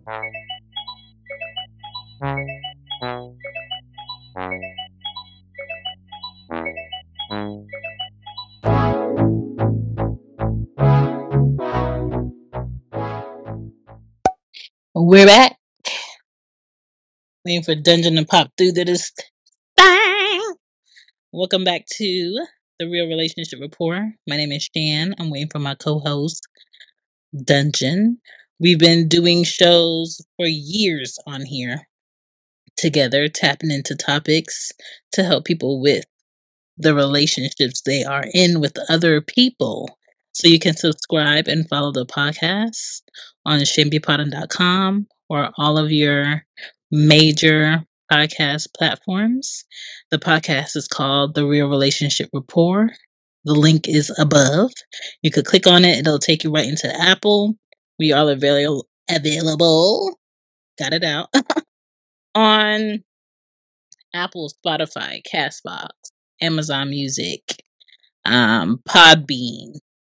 We're back. Waiting for Dungeon to pop through to this thing. Welcome back to The Real Relationship Rapport. My name is Shan. I'm waiting for my co-host, Dungeon. We've been doing shows for years on here together, tapping into topics to help people with the relationships they are in with other people. So you can subscribe and follow the podcast on shambiapodden.com or all of your major podcast platforms. The podcast is called The Real Relationship Rapport. The link is above. You could click on it, it'll take you right into Apple. We are available. Got it out. On Apple, Spotify, Castbox, Amazon Music, Podbean.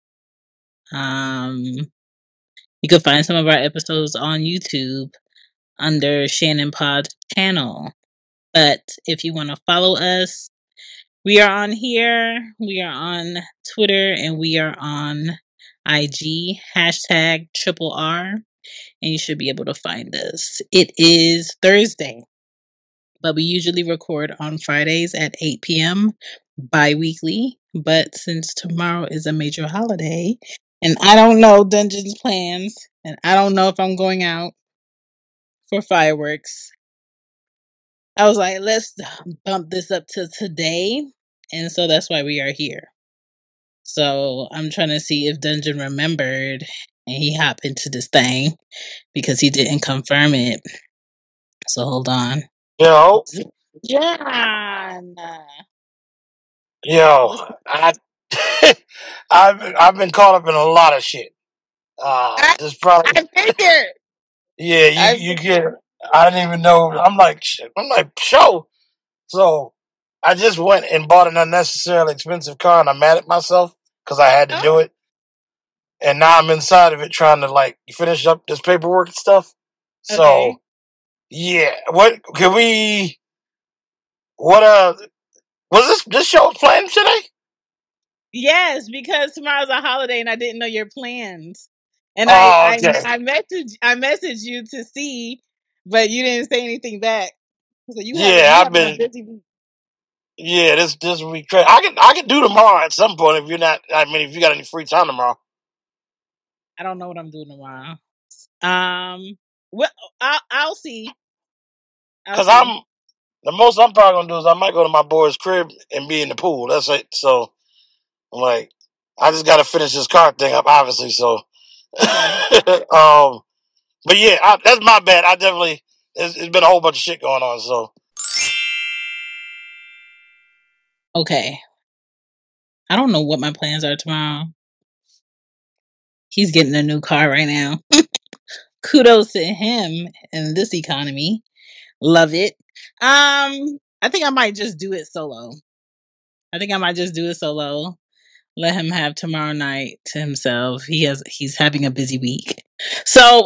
You can find some of our episodes on YouTube under Shannon Pod channel. But if you want to follow us, we are on here. We are on Twitter and we are on IG hashtag triple R, and you should be able to find us. It is Thursday, but we usually record on Fridays at 8 p.m. bi-weekly. But since tomorrow is a major holiday, and I don't know Dungeon's plans, and I don't know if I'm going out for fireworks, I was like, let's bump this up to today. And so that's why we are here. So I'm trying to see if Dungeon remembered and he hopped into this thing because he didn't confirm it. So hold on. Yo, John. yo, I, I've been caught up in a lot of shit. This probably, I figured. yeah, you get. I didn't even know. I'm like, shit. I'm like, show. So I just went and bought an unnecessarily expensive car, and I'm mad at myself because I had to do it. And now I'm inside of it trying to like finish up this paperwork and stuff. So Okay. yeah, what can we? What was this show planned today? Yes, because tomorrow's a holiday and I didn't know your plans. And Oh, okay. I messaged you to see, but you didn't say anything back. So you Yeah, I've having a been. busy week. Yeah, this week crazy. I can do tomorrow at some point if you're not. I mean, if you got any free time tomorrow. I don't know what I'm doing tomorrow. Well, I'll see. I'll Because see. I'm the most I'm probably gonna do is I might go to my boy's crib and be in the pool. That's it. So I'm like, I just got to finish this car thing up, obviously. So, Okay. but yeah, that's my bad. I definitely it's been a whole bunch of shit going on. So Okay. I don't know what my plans are tomorrow. He's getting a new car right now. Kudos to him in this economy. Love it. I think I might just do it solo. Let him have tomorrow night to himself. He's having a busy week. So,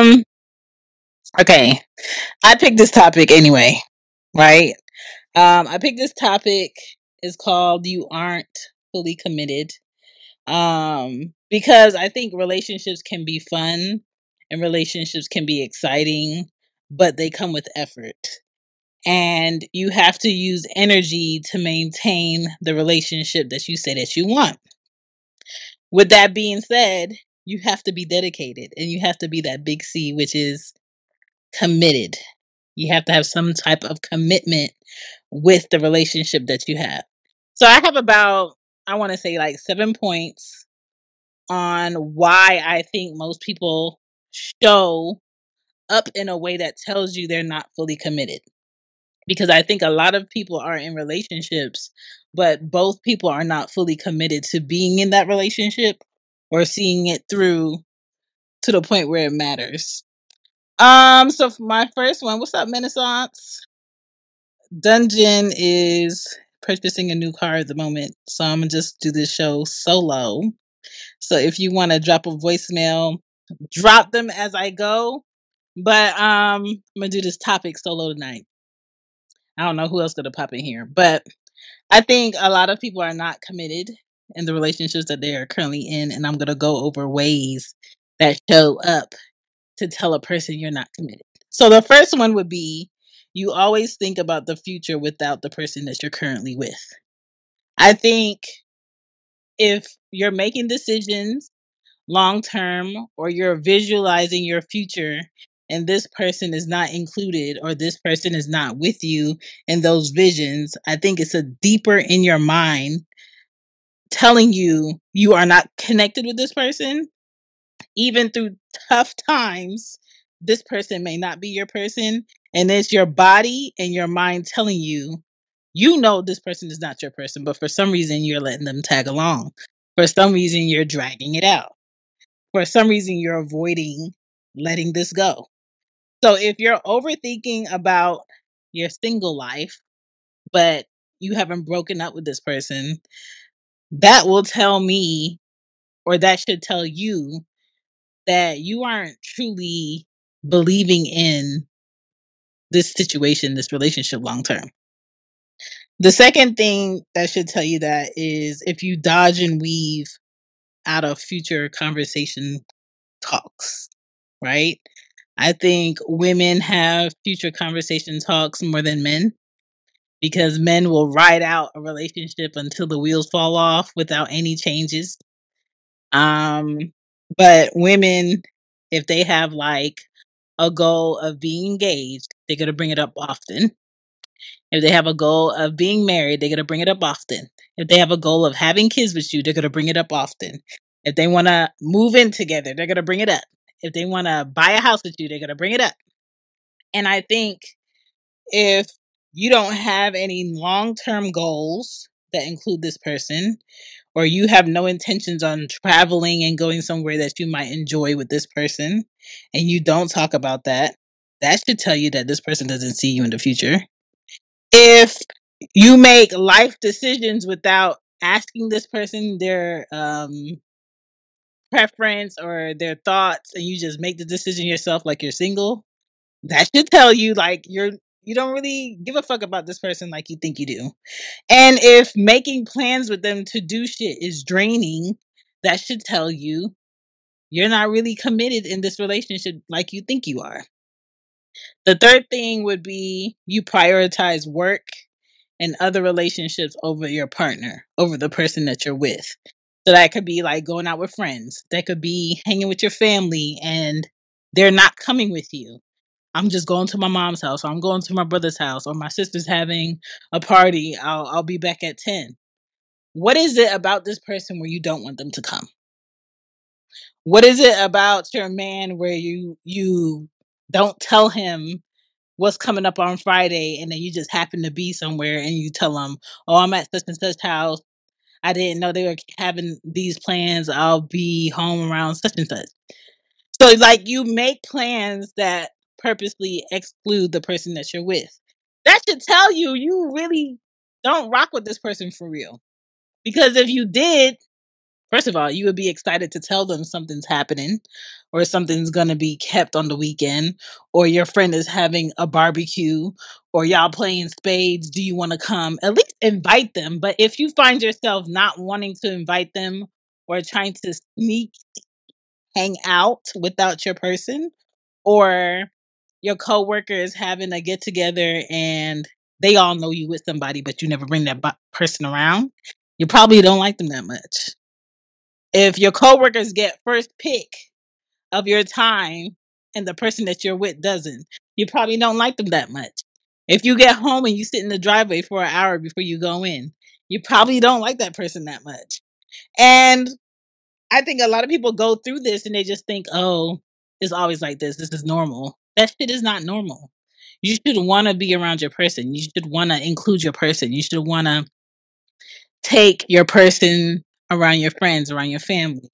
okay. I picked this topic anyway, right? I picked this topic. It's called You Aren't Fully Committed. Because I think relationships can be fun and relationships can be exciting, but they come with effort. And you have to use energy to maintain the relationship that you say that you want. With that being said, you have to be dedicated and you have to be that big C, which is committed. You have to have some type of commitment with the relationship that you have. So I have about, I want to say like 7 points on why I think most people show up in a way that tells you they're not fully committed. Because I think a lot of people are in relationships, but both people are not fully committed to being in that relationship or seeing it through to the point where it matters. So for my first one, what's up, Renaissance? Dungeon is purchasing a new car at the moment, so I'm gonna just do this show solo. So if you want to drop a voicemail, drop them as I go. But I'm gonna do this topic solo tonight. I don't know who else gonna pop in here, but I think a lot of people are not committed in the relationships that they are currently in, and I'm gonna go over ways that show up to tell a person you're not committed. So the first one would be you always think about the future without the person that you're currently with. I think if you're making decisions long term or you're visualizing your future and this person is not included or this person is not with you in those visions, I think it's a deeper in your mind telling you you are not connected with this person. Even through tough times, this person may not be your person. And it's your body and your mind telling you, you know, this person is not your person, but for some reason, you're letting them tag along. For some reason, you're dragging it out. For some reason, you're avoiding letting this go. So if you're overthinking about your single life, but you haven't broken up with this person, that will tell me, or that should tell you, that you aren't truly believing in this situation, this relationship long term. The second thing that should tell you that is if you dodge and weave out of future conversation talks, right? I think women have future conversation talks more than men because men will ride out a relationship until the wheels fall off without any changes. But women, if they have like a goal of being engaged, they're going to bring it up often. If they have a goal of being married, they're going to bring it up often. If they have a goal of having kids with you, they're going to bring it up often. If they want to move in together, they're going to bring it up. If they want to buy a house with you, they're going to bring it up. And I think if you don't have any long-term goals that include this person, or you have no intentions on traveling and going somewhere that you might enjoy with this person, and you don't talk about that, that should tell you that this person doesn't see you in the future. If you make life decisions without asking this person their preference or their thoughts, and you just make the decision yourself like you're single, that should tell you like you don't really give a fuck about this person like you think you do. And if making plans with them to do shit is draining, that should tell you you're not really committed in this relationship like you think you are. The third thing would be you prioritize work and other relationships over your partner, over the person that you're with. So that could be like going out with friends. That could be hanging with your family and they're not coming with you. I'm just going to my mom's house, or I'm going to my brother's house, or my sister's having a party. I'll be back at 10. What is it about this person where you don't want them to come? What is it about your man where you don't tell him what's coming up on Friday and then you just happen to be somewhere and you tell him, "Oh, I'm at such and such house. I didn't know they were having these plans. I'll be home around such and such." So like you make plans that purposely exclude the person that you're with. That should tell you you really don't rock with this person for real. Because if you did, first of all, you would be excited to tell them something's happening or something's going to be kept on the weekend or your friend is having a barbecue or y'all playing spades. Do you want to come? At least invite them. But if you find yourself not wanting to invite them or trying to sneak hang out without your person, or your coworker is having a get together and they all know you with somebody, but you never bring that person around, you probably don't like them that much. If your coworkers get first pick of your time and the person that you're with doesn't, you probably don't like them that much. If you get home and you sit in the driveway for an hour before you go in, you probably don't like that person that much. And I think a lot of people go through this and they just think, oh, it's always like this. This is normal. That shit is not normal. You should want to be around your person. You should want to include your person. You should want to take your person around your friends, around your family.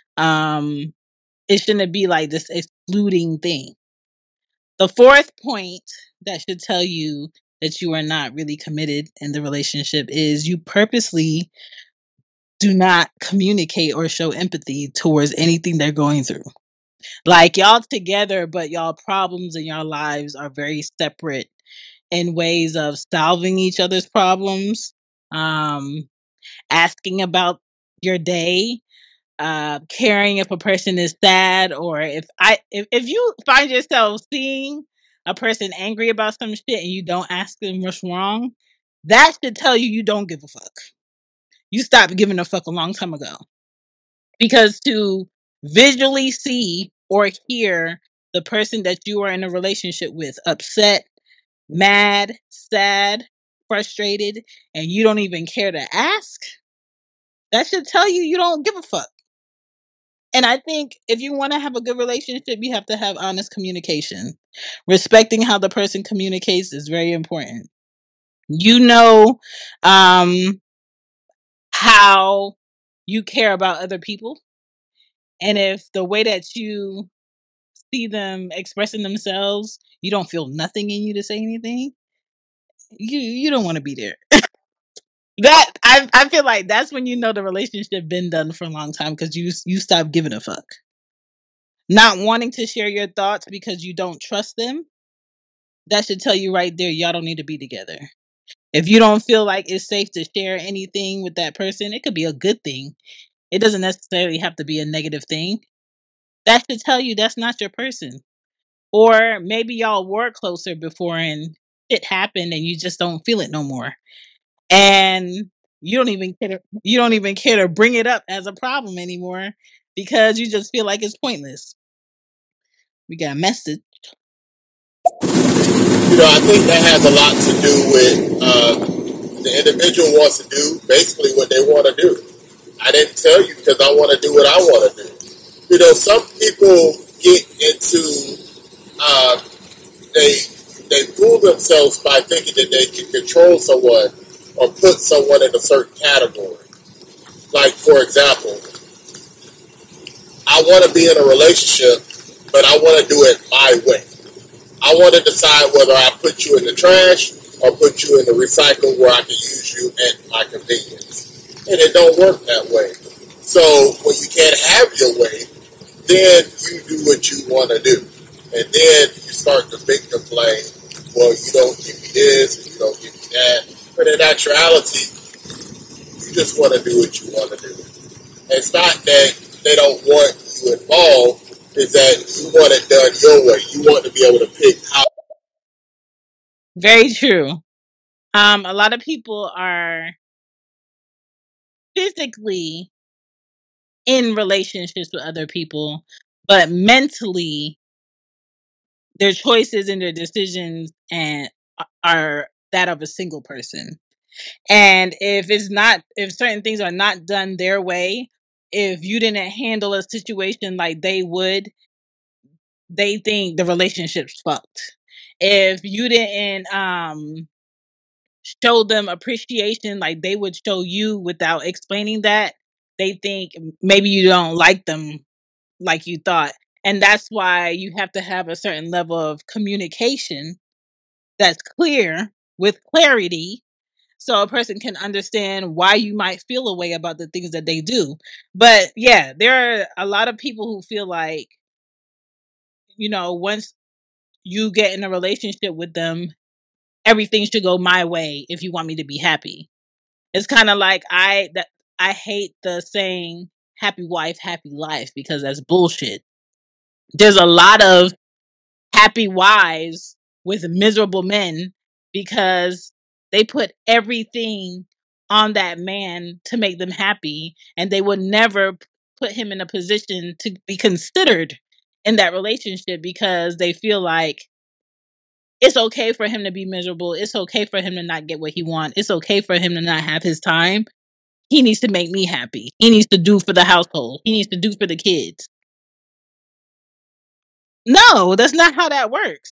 It shouldn't be like this excluding thing. The fourth point that should tell you that you are not really committed in the relationship is you purposely do not communicate or show empathy towards anything they're going through. Like y'all together, but y'all problems in y'all lives are very separate in ways of solving each other's problems, um, asking about your day, caring if a person is sad, or if you find yourself seeing a person angry about some shit and you don't ask them what's wrong, that should tell you you don't give a fuck. You stopped giving a fuck a long time ago. Because to visually see or hear the person that you are in a relationship with upset, mad, sad, frustrated, and you don't even care to ask, that should tell you you don't give a fuck. And I think if you want to have a good relationship, you have to have honest communication. Respecting how the person communicates is very important. You know, how you care about other people. And if the way that you see them expressing themselves, you don't feel nothing in you to say anything, you don't want to be there. That I feel like that's when you know the relationship been done for a long time, because you stop giving a fuck. Not wanting to share your thoughts because you don't trust them, that should tell you right there y'all don't need to be together. If you don't feel like it's safe to share anything with that person, it could be a good thing. It doesn't necessarily have to be a negative thing. That should tell you that's not your person. Or maybe y'all were closer before and shit happened and you just don't feel it no more. And you don't even care to bring it up as a problem anymore because you just feel like it's pointless. We got a message. I think that has a lot to do with the individual wants to do basically what they want to do. I didn't tell you because I want to do what I want to do. Some people get into they fool themselves by thinking that they can control someone or put someone in a certain category. Like, for example, I want to be in a relationship, but I want to do it my way. I want to decide whether I put you in the trash or put you in the recycle where I can use you at my convenience. And it don't work that way. So when you can't have your way, then you do what you want to do. And then you start to victim blame. Well, you don't give me this and you don't give me that. But in actuality, you just want to do what you want to do. And it's not that they don't want you involved. Is that you want it done your way. You want to be able to pick how. Very true. A lot of people are physically in relationships with other people, but mentally their choices and their decisions and are that of a single person. And if certain things are not done their way, if you didn't handle a situation like they would, they think the relationship's fucked. If you didn't show them appreciation like they would show you without explaining that, they think maybe you don't like them like you thought. And that's why you have to have a certain level of communication that's clear with clarity so a person can understand why you might feel a way about the things that they do. But yeah, there are a lot of people who feel like, once you get in a relationship with them, everything should go my way if you want me to be happy. It's kind of like I hate the saying happy wife, happy life, because that's bullshit. There's a lot of happy wives with miserable men because they put everything on that man to make them happy, and they would never put him in a position to be considered in that relationship because they feel like it's okay for him to be miserable. It's okay for him to not get what he wants. It's okay for him to not have his time. He needs to make me happy. He needs to do for the household. He needs to do for the kids. No, that's not how that works.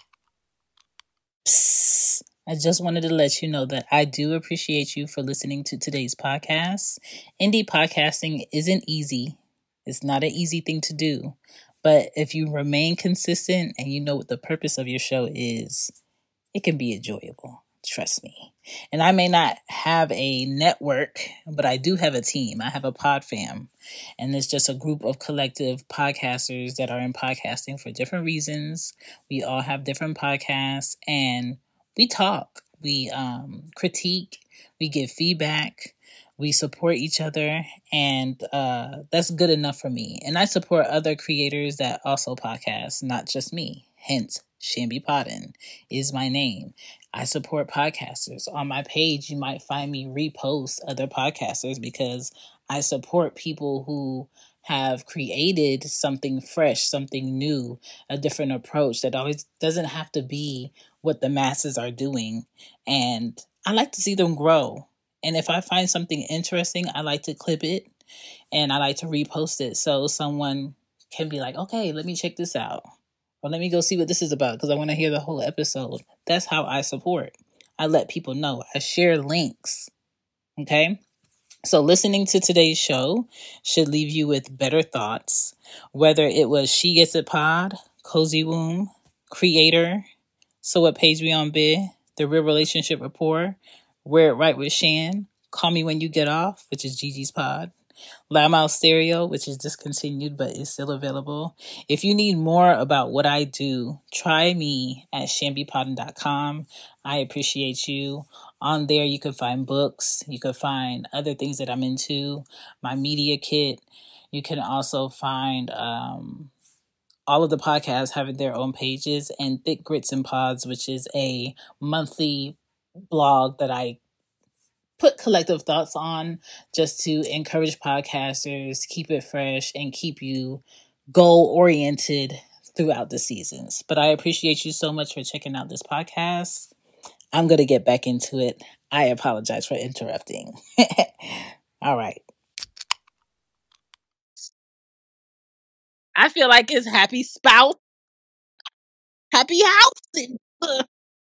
Psst. I just wanted to let you know that I do appreciate you for listening to today's podcast. Indie podcasting isn't easy. It's not an easy thing to do. But if you remain consistent and you know what the purpose of your show is, it can be enjoyable. Trust me. And I may not have a network, but I do have a team. I have a pod fam. And it's just a group of collective podcasters that are in podcasting for different reasons. We all have different podcasts and we talk. We critique. We give feedback. We support each other, and that's good enough for me. And I support other creators that also podcast, not just me. Hence, Shambi Podden is my name. I support podcasters. On my page, you might find me repost other podcasters because I support people who have created something fresh, something new, a different approach that always doesn't have to be what the masses are doing. And I like to see them grow. And if I find something interesting, I like to clip it and I like to repost it so someone can be like, okay, let me check this out. Or let me go see what this is about because I want to hear the whole episode. That's how I support. I let people know. I share links. Okay? So listening to today's show should leave you with better thoughts. Whether it was She Gets It Pod, Cozy Womb, Creator, So What Page We On Bid, The Real Relationship Rapport, Wear It Right with Shan, Call Me When You Get Off, which is Gigi's pod, Loudmouth Stereo, which is discontinued but is still available. If you need more about what I do, try me at shambipodden.com. I appreciate you. On there, you can find books. You can find other things that I'm into, my media kit. You can also find all of the podcasts having their own pages, and Thick Grits and Pods, which is a monthly blog that I put collective thoughts on just to encourage podcasters, keep it fresh, and keep you goal-oriented throughout the seasons. But I appreciate you so much for checking out this podcast. I'm going to get back into it. I apologize for interrupting. All right. I feel like it's happy spouse, happy house.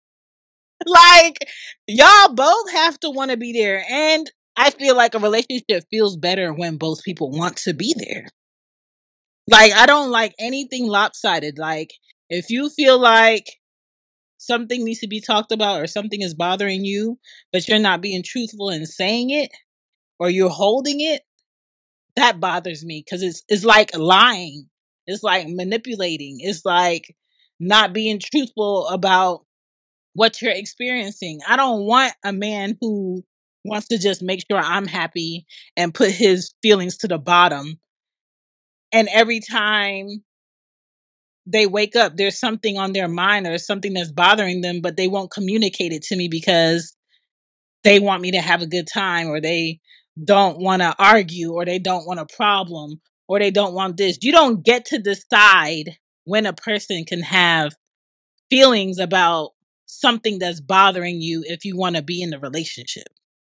Like, y'all both have to want to be there. And I feel like a relationship feels better when both people want to be there. Like, I don't like anything lopsided. Like, if you feel like something needs to be talked about or something is bothering you, but you're not being truthful in saying it or you're holding it, that bothers me because it's like lying. It's like manipulating. It's like not being truthful about what you're experiencing. I don't want a man who wants to just make sure I'm happy and put his feelings to the bottom. And every time they wake up, there's something on their mind or something that's bothering them, but they won't communicate it to me because they want me to have a good time, or they don't want to argue, or they don't want a problem, or they don't want this. You don't get to decide when a person can have feelings about something that's bothering you if you want to be in the relationship.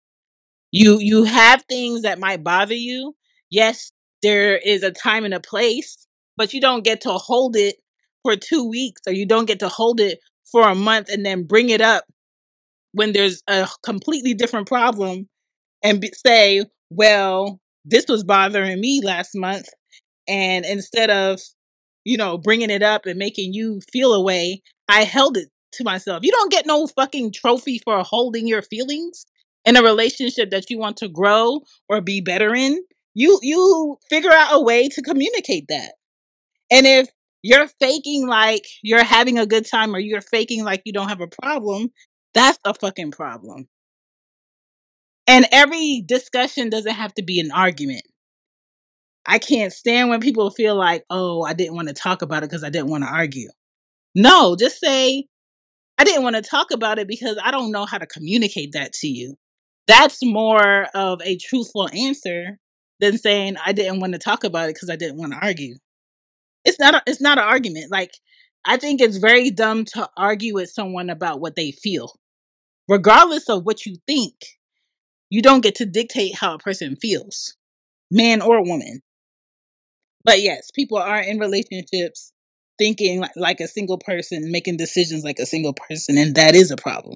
You have things that might bother you. Yes, there is a time and a place, but you don't get to hold it for 2 weeks, or you don't get to hold it for a month and then bring it up when there's a completely different problem and say, well, this was bothering me last month. And instead of, bringing it up and making you feel a way, I held it to myself. You don't get no fucking trophy for holding your feelings in a relationship that you want to grow or be better in. You figure out a way to communicate that. And if you're faking like you're having a good time or you're faking like you don't have a problem, that's a fucking problem. And every discussion doesn't have to be an argument. I can't stand when people feel like, oh, I didn't want to talk about it because I didn't want to argue. No, just say, I didn't want to talk about it because I don't know how to communicate that to you. That's more of a truthful answer than saying I didn't want to talk about it because I didn't want to argue. It's not an argument. Like, I think it's very dumb to argue with someone about what they feel. Regardless of what you think, you don't get to dictate how a person feels, man or woman. But yes, people are in relationships thinking like a single person, making decisions like a single person, and that is a problem.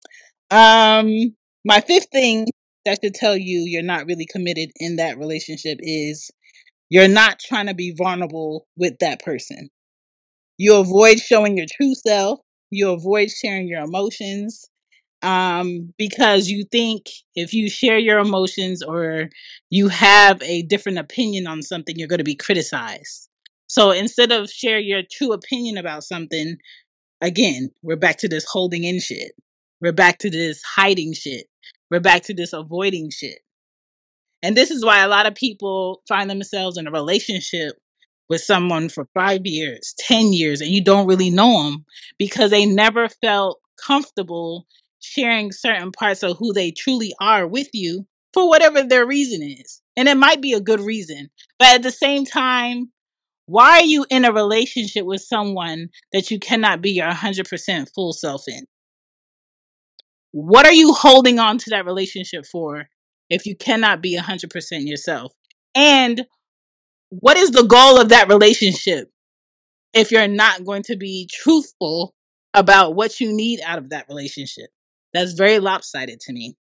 My fifth thing that should tell you you're not really committed in that relationship is you're not trying to be vulnerable with that person. You avoid showing your true self. You avoid sharing your emotions. because you think if you share your emotions or you have a different opinion on something, you're going to be criticized. So instead of share your true opinion about something, again, we're back to this holding in shit. We're back to this hiding shit. We're back to this avoiding shit. And this is why a lot of people find themselves in a relationship with someone for 5 years, 10 years, and you don't really know them because they never felt comfortable sharing certain parts of who they truly are with you for whatever their reason is. And it might be a good reason. But at the same time, why are you in a relationship with someone that you cannot be your 100% full self in? What are you holding on to that relationship for if you cannot be 100% yourself? And what is the goal of that relationship if you're not going to be truthful about what you need out of that relationship? That's very lopsided to me.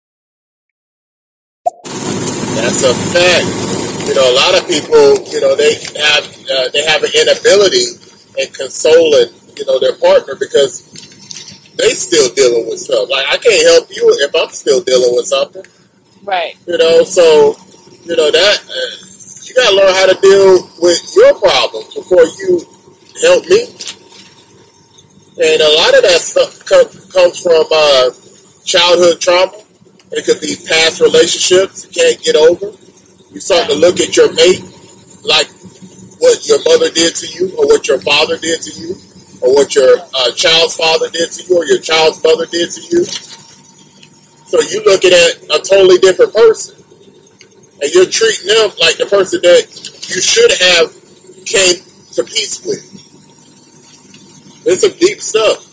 That's a fact. A lot of people, they have an inability in consoling, their partner because they still dealing with stuff. Like I can't help you if I'm still dealing with something. Right. So that you gotta learn how to deal with your problems before you help me. And a lot of that stuff comes from childhood trauma. It could be past relationships you can't get over. You start to look at your mate like what your mother did to you, or what your father did to you, or what your child's father did to you, or your child's mother did to you. So you're looking at a totally different person, and you're treating them like the person that you should have came to peace with. It's some deep stuff.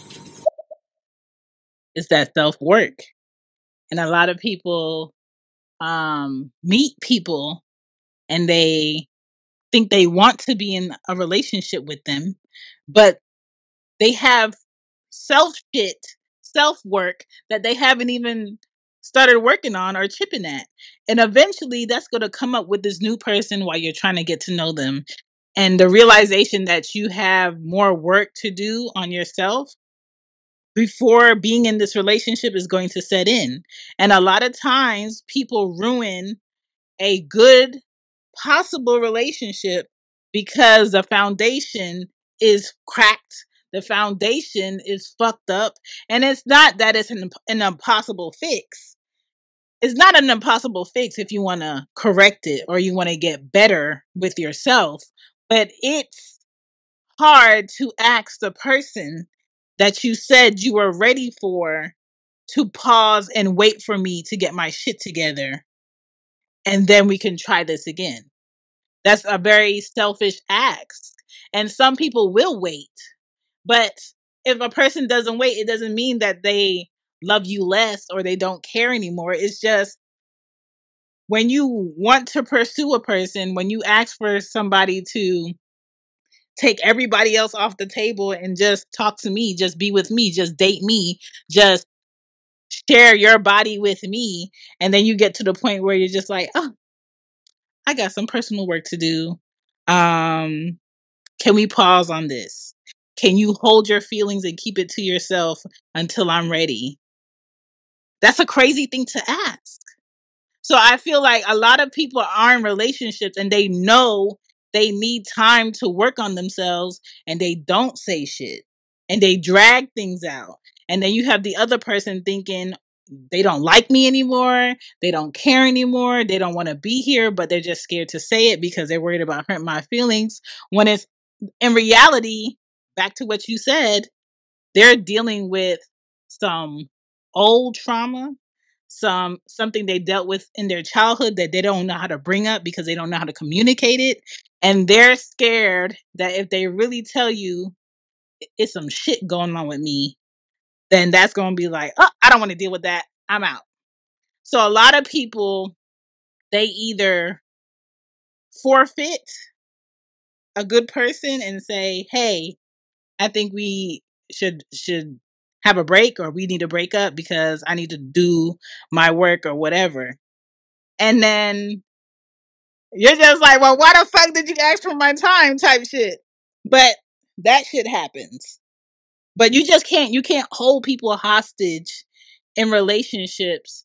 It's that self-work. And a lot of people meet people and they think they want to be in a relationship with them, but they have self-work that they haven't even started working on or chipping at. And eventually that's going to come up with this new person while you're trying to get to know them. And the realization that you have more work to do on yourself before being in this relationship is going to set in. And a lot of times people ruin a good possible relationship because the foundation is cracked. The foundation is fucked up. And it's not that it's an impossible fix. It's not an impossible fix if you want to correct it or you want to get better with yourself. But it's hard to ask the person that you said you were ready for to pause and wait for me to get my shit together. And then we can try this again. That's a very selfish ask. And some people will wait. But if a person doesn't wait, it doesn't mean that they love you less or they don't care anymore. It's just when you want to pursue a person, when you ask for somebody to take everybody else off the table and just talk to me, just be with me, just date me, just share your body with me. And then you get to the point where you're just like, oh, I got some personal work to do. Can we pause on this? Can you hold your feelings and keep it to yourself until I'm ready? That's a crazy thing to ask. So I feel like a lot of people are in relationships and they know they need time to work on themselves and they don't say shit and they drag things out. And then you have the other person thinking they don't like me anymore. They don't care anymore. They don't want to be here, but they're just scared to say it because they're worried about hurting my feelings. When it's in reality, back to what you said, they're dealing with some old trauma, something they dealt with in their childhood that they don't know how to bring up because they don't know how to communicate it. And they're scared that if they really tell you it's some shit going on with me, then that's going to be like, oh, I don't want to deal with that. I'm out. So a lot of people, they either forfeit a good person and say, hey, I think we should have a break or we need to break up because I need to do my work or whatever. And then you're just like, well, why the fuck did you ask for my time type shit? But that shit happens. But you can't hold people hostage in relationships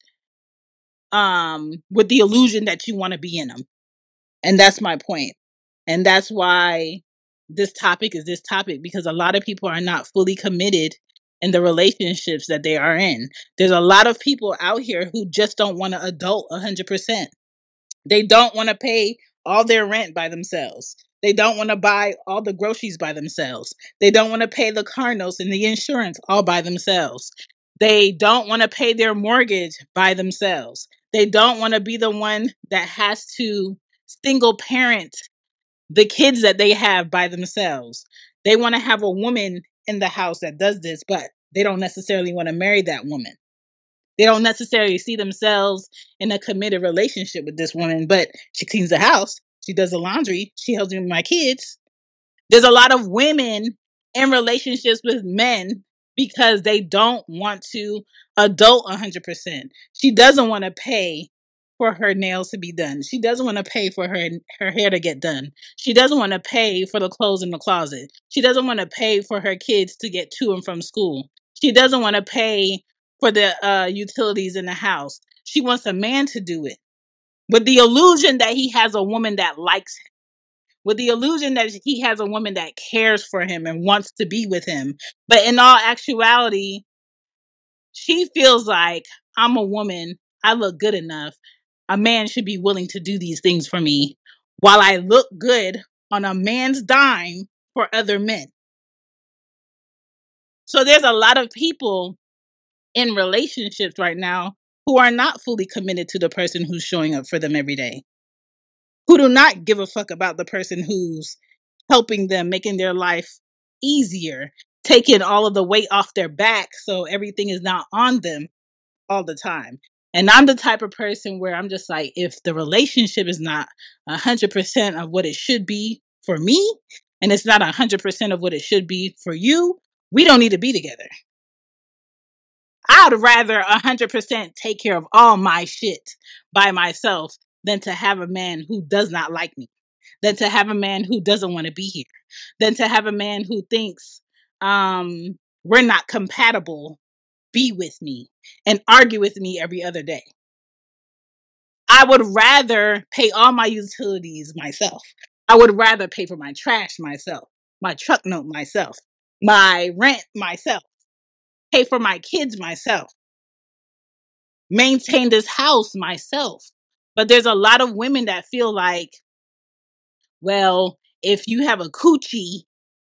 with the illusion that you want to be in them. And that's my point. And that's why this topic is this topic, because a lot of people are not fully committed in the relationships that they are in. There's a lot of people out here who just don't want to adult 100%. They don't want to pay all their rent by themselves. They don't want to buy all the groceries by themselves. They don't want to pay the car notes and the insurance all by themselves. They don't want to pay their mortgage by themselves. They don't want to be the one that has to single parent the kids that they have by themselves. They want to have a woman in the house that does this, but they don't necessarily want to marry that woman. They don't necessarily see themselves in a committed relationship with this woman, but she cleans the house, she does the laundry, she helps me with my kids. There's a lot of women in relationships with men because they don't want to adult 100%. She doesn't want to pay for her nails to be done. She doesn't want to pay for her hair to get done. She doesn't want to pay for the clothes in the closet. She doesn't want to pay for her kids to get to and from school. She doesn't want to pay for the utilities in the house. She wants a man to do it, with the illusion that he has a woman that likes him, with the illusion that he has a woman that cares for him and wants to be with him. But in all actuality, she feels like, I'm a woman, I look good enough, a man should be willing to do these things for me while I look good on a man's dime for other men. So there's a lot of people in relationships right now who are not fully committed to the person who's showing up for them every day, who do not give a fuck about the person who's helping them, making their life easier, taking all of the weight off their back so everything is not on them all the time. And I'm the type of person where I'm just like, if the relationship is not 100% of what it should be for me, and it's not 100% of what it should be for you, we don't need to be together. I'd rather 100% take care of all my shit by myself than to have a man who does not like me, than to have a man who doesn't want to be here, than to have a man who thinks we're not compatible, be with me and argue with me every other day. I would rather pay all my utilities myself. I would rather pay for my trash myself, my truck note myself, my rent myself, pay for my kids myself, maintain this house myself. But there's a lot of women that feel like, well, if you have a coochie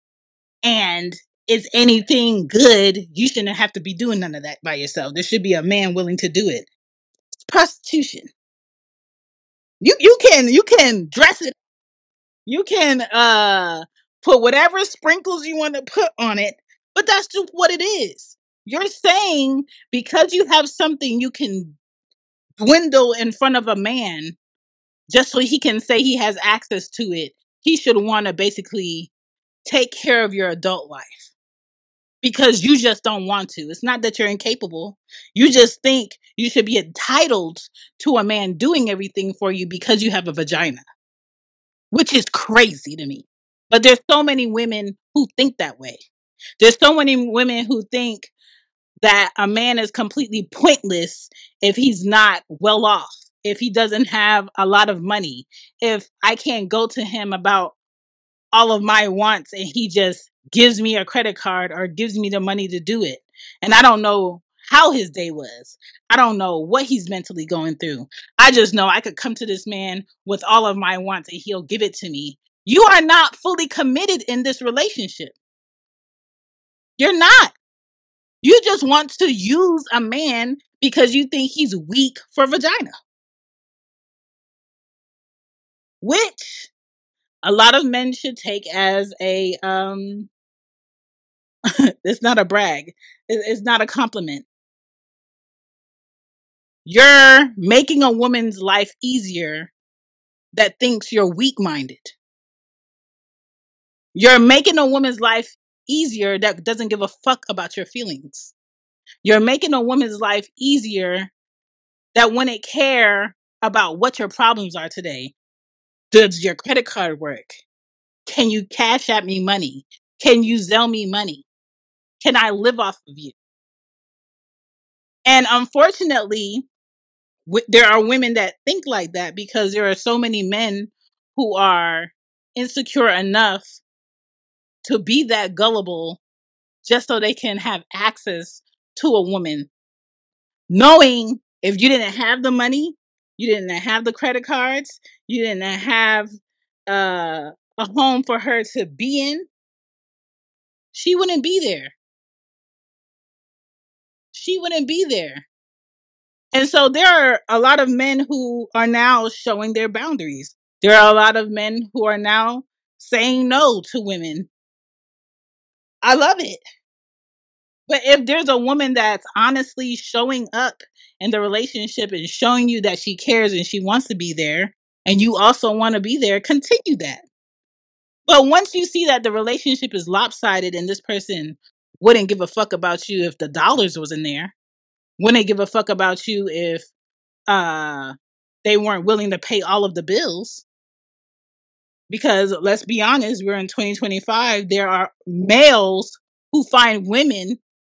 and it's anything good, you shouldn't have to be doing none of that by yourself. There should be a man willing to do it. It's prostitution. You can dress it. You can put whatever sprinkles you want to put on it, but that's just what it is. You're saying because you have something you can dwindle in front of a man just so he can say he has access to it, he should want to basically take care of your adult life because you just don't want to. It's not that you're incapable. You just think you should be entitled to a man doing everything for you because you have a vagina, which is crazy to me. But there's so many women who think that way. There's so many women who think that a man is completely pointless if he's not well off, if he doesn't have a lot of money, if I can't go to him about all of my wants and he just gives me a credit card or gives me the money to do it. And I don't know how his day was. I don't know what he's mentally going through. I just know I could come to this man with all of my wants and he'll give it to me. You are not fully committed in this relationship. You're not. You just want to use a man because you think he's weak for vagina. Which a lot of men should take as a it's not a brag. It's not a compliment. You're making a woman's life easier that thinks you're weak-minded. You're making a woman's life easier that doesn't give a fuck about your feelings. You're making a woman's life easier that wouldn't care about what your problems are today. Does your credit card work? Can you cash at me money? Can you Zelle me money? Can I live off of you? And unfortunately, there are women that think like that because there are so many men who are insecure enough to be that gullible just so they can have access to a woman, knowing if you didn't have the money, you didn't have the credit cards, you didn't have a home for her to be in, she wouldn't be there. She wouldn't be there. And so there are a lot of men who are now showing their boundaries. There are a lot of men who are now saying no to women. I love it. But if there's a woman that's honestly showing up in the relationship and showing you that she cares and she wants to be there, and you also want to be there, continue that. But once you see that the relationship is lopsided and this person wouldn't give a fuck about you if the dollars was in there, wouldn't give a fuck about you if uh they weren't willing to pay all of the bills, because let's be honest, we're in 2025, there are males who find women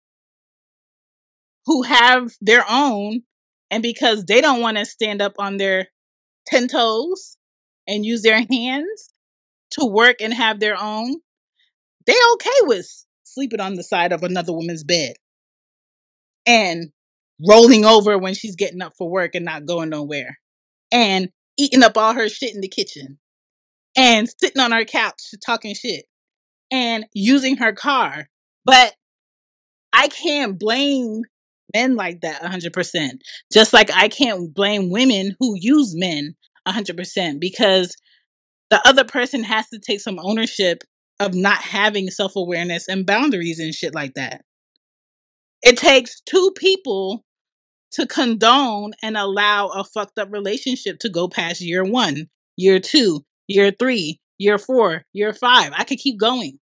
who have their own, and because they don't want to stand up on their 10 toes and use their hands to work and have their own, they're okay with sleeping on the side of another woman's bed and rolling over when she's getting up for work and not going nowhere, and eating up all her shit in the kitchen, and sitting on her couch talking shit, and using her car. But I can't blame men like that 100%. Just like I can't blame women who use men 100%, because the other person has to take some ownership of not having self-awareness and boundaries and shit like that. It takes two people to condone and allow a fucked up relationship to go past year 1, year 2, year 3, year 4, year 5. I could keep going.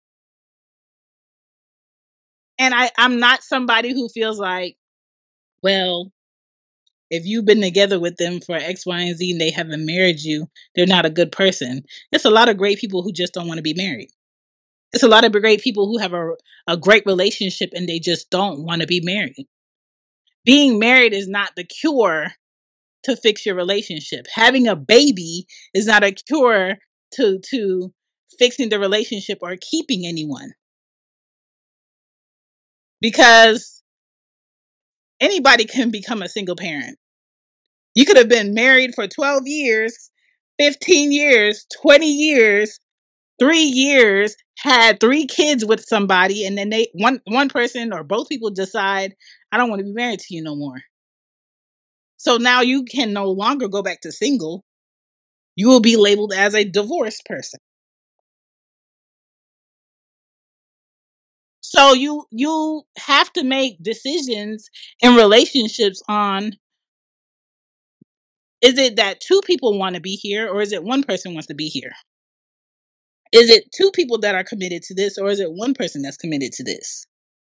And I'm not somebody who feels like, well, if you've been together with them for X, Y, and Z and they haven't married you, they're not a good person. There's a lot of great people who just don't want to be married. It's a lot of great people who have a great relationship and they just don't want to be married. Being married is not the cure to fix your relationship. Having a baby is not a cure to fixing the relationship or keeping anyone. Because anybody can become a single parent. You could have been married for 12 years, 15 years, 20 years, 3 years, had 3 kids with somebody, and then one person or both people decide, I don't want to be married to you no more. So now you can no longer go back to single. You will be labeled as a divorced person. So you have to make decisions in relationships on, is it that 2 people want to be here, or is it one person wants to be here? Is it 2 people that are committed to this, or is it one person that's committed to this?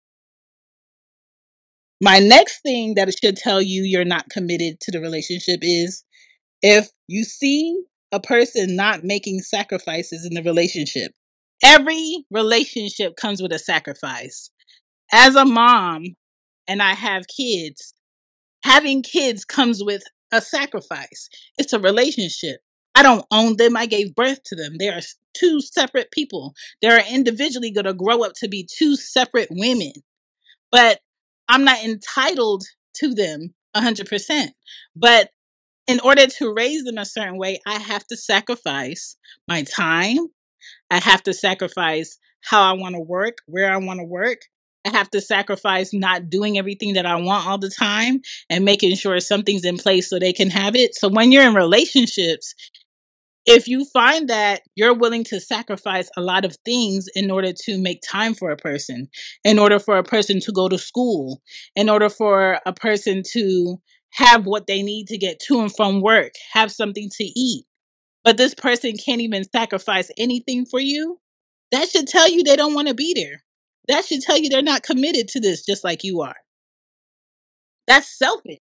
My next thing that should tell you you're not committed to the relationship is if you see a person not making sacrifices in the relationship. Every relationship comes with a sacrifice. As a mom, and I have kids, having kids comes with a sacrifice. It's a relationship. I don't own them. I gave birth to them. They are 2 separate people. They are individually going to grow up to be 2 separate women. But I'm not entitled to them 100%. But in order to raise them a certain way, I have to sacrifice my time. I have to sacrifice how I want to work, where I want to work. I have to sacrifice not doing everything that I want all the time and making sure something's in place so they can have it. So when you're in relationships, if you find that you're willing to sacrifice a lot of things in order to make time for a person, in order for a person to go to school, in order for a person to have what they need to get to and from work, have something to eat, but this person can't even sacrifice anything for you, that should tell you they don't want to be there. That should tell you they're not committed to this just like you are. That's selfish.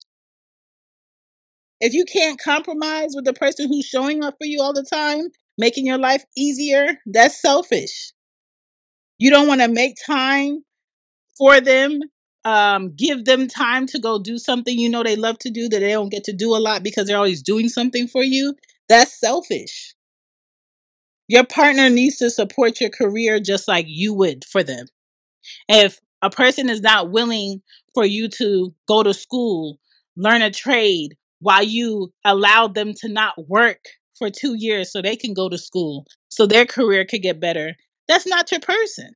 If you can't compromise with the person who's showing up for you all the time, making your life easier, that's selfish. You don't want to make time for them give them time to go do something you know they love to do that they don't get to do a lot because they're always doing something for you, that's selfish. Your partner needs to support your career just like you would for them. If a person is not willing for you to go to school, learn a trade, while you allow them to not work for 2 years so they can go to school, so their career could get better, that's not your person.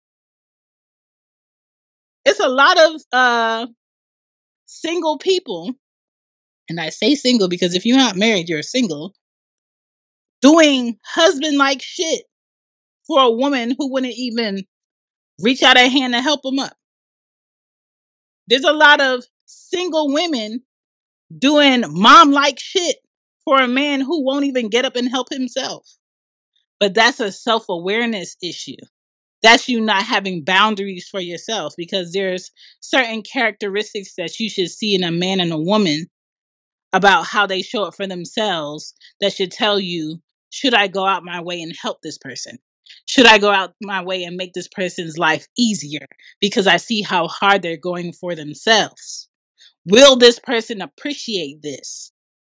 It's a lot of single people, and I say single because if you're not married, you're single, doing husband like shit for a woman who wouldn't even reach out a hand to help them up. There's a lot of single women doing mom like shit for a man who won't even get up and help himself. But that's a self-awareness issue. That's you not having boundaries for yourself, because there's certain characteristics that you should see in a man and a woman about how they show up for themselves that should tell you, should I go out my way and help this person? Should I go out my way and make this person's life easier because I see how hard they're going for themselves? Will this person appreciate this?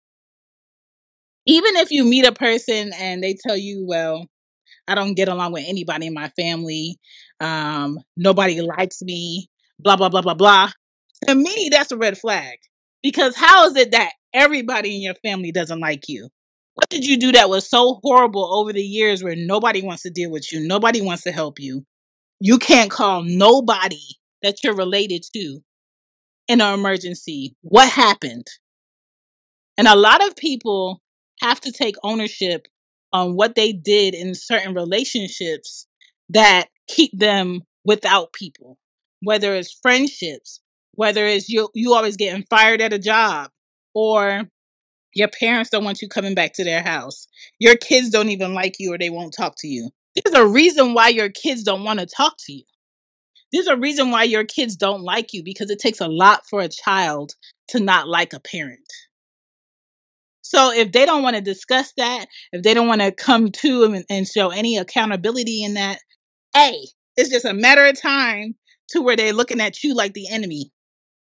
Even if you meet a person and they tell you, well, I don't get along with anybody in my family, nobody likes me, blah, blah, blah, blah, blah. To me, that's a red flag. Because how is it that everybody in your family doesn't like you? What did you do that was so horrible over the years where nobody wants to deal with you? Nobody wants to help you. You can't call nobody that you're related to in an emergency. What happened? And a lot of people have to take ownership on what they did in certain relationships that keep them without people, whether it's friendships, whether it's you always getting fired at a job, or your parents don't want you coming back to their house. Your kids don't even like you or they won't talk to you. There's a reason why your kids don't want to talk to you. There's a reason why your kids don't like you, because it takes a lot for a child to not like a parent. So if they don't want to discuss that, if they don't want to come to them and show any accountability in that, hey, it's just a matter of time to where they're looking at you like the enemy.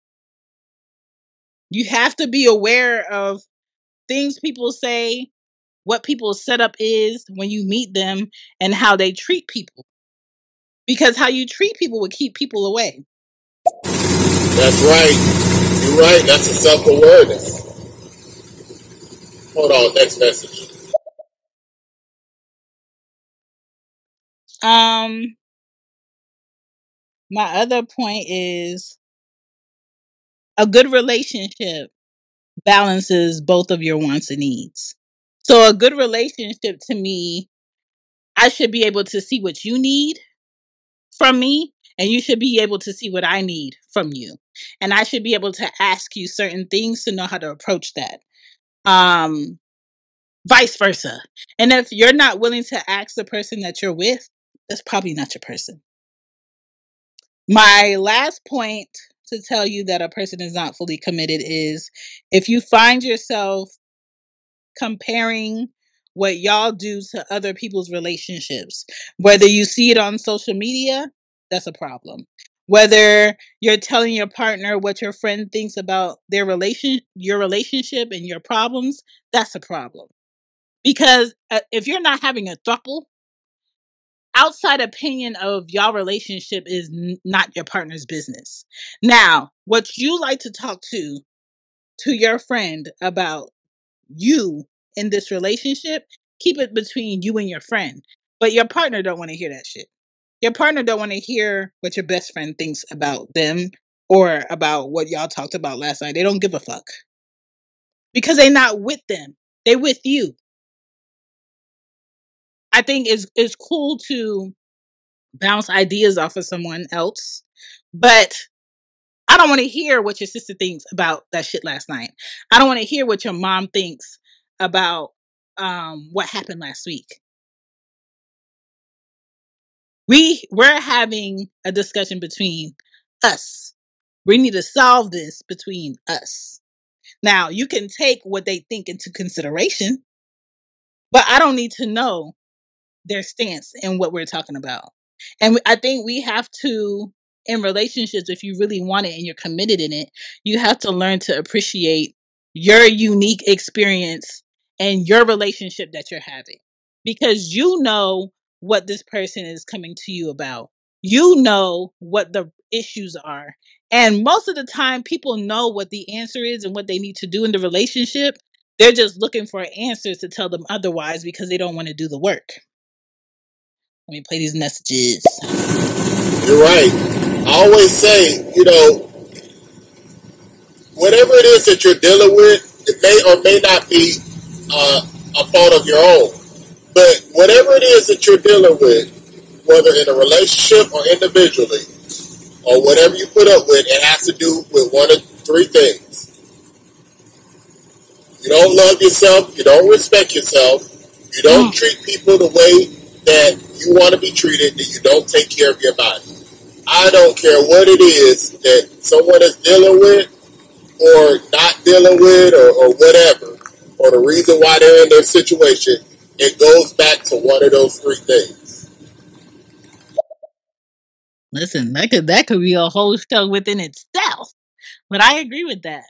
You have to be aware of things people say, what people's setup is when you meet them, and how they treat people. Because how you treat people will keep people away. That's right. You're right. That's a self-awareness. Hold on, next message. My other point is a good relationship balances both of your wants and needs. So a good relationship to me, I should be able to see what you need from me, and you should be able to see what I need from you. And I should be able to ask you certain things to know how to approach that. Vice versa. And if you're not willing to ask the person that you're with, that's probably not your person. My last point to tell you that a person is not fully committed is if you find yourself comparing what y'all do to other people's relationships, whether you see it on social media, that's a problem. Whether you're telling your partner what your friend thinks about your relationship and your problems, that's a problem. Because if you're not having a throuple, outside opinion of y'all relationship is not your partner's business. Now, what you like to talk to your friend about you in this relationship, keep it between you and your friend. But your partner don't want to hear that shit. Your partner don't want to hear what your best friend thinks about them or about what y'all talked about last night. They don't give a fuck. Because they're not with them. They're with you. I think it's cool to bounce ideas off of someone else, but I don't want to hear what your sister thinks about that shit last night. I don't want to hear what your mom thinks about what happened last week. We're having a discussion between us. We need to solve this between us. Now, you can take what they think into consideration, but I don't need to know their stance and what we're talking about. And I think we have to in relationships, if you really want it and you're committed in it, you have to learn to appreciate your unique experience and your relationship that you're having, because you know what this person is coming to you about. You know what the issues are. And most of the time, people know what the answer is and what they need to do in the relationship. They're just looking for answers to tell them otherwise because they don't want to do the work. Let me play these messages. You're right. I always say, whatever it is that you're dealing with, it may or may not be a fault of your own. But whatever it is that you're dealing with, whether in a relationship or individually, or whatever you put up with, it has to do with one of three things. You don't love yourself, you don't respect yourself, you don't treat people the way that you want to be treated, and you don't take care of your body. I don't care what it is that someone is dealing with or not dealing with or whatever, or the reason why they're in their situation, it goes back to one of those three things. Listen, that could be a whole show within itself. But I agree with that.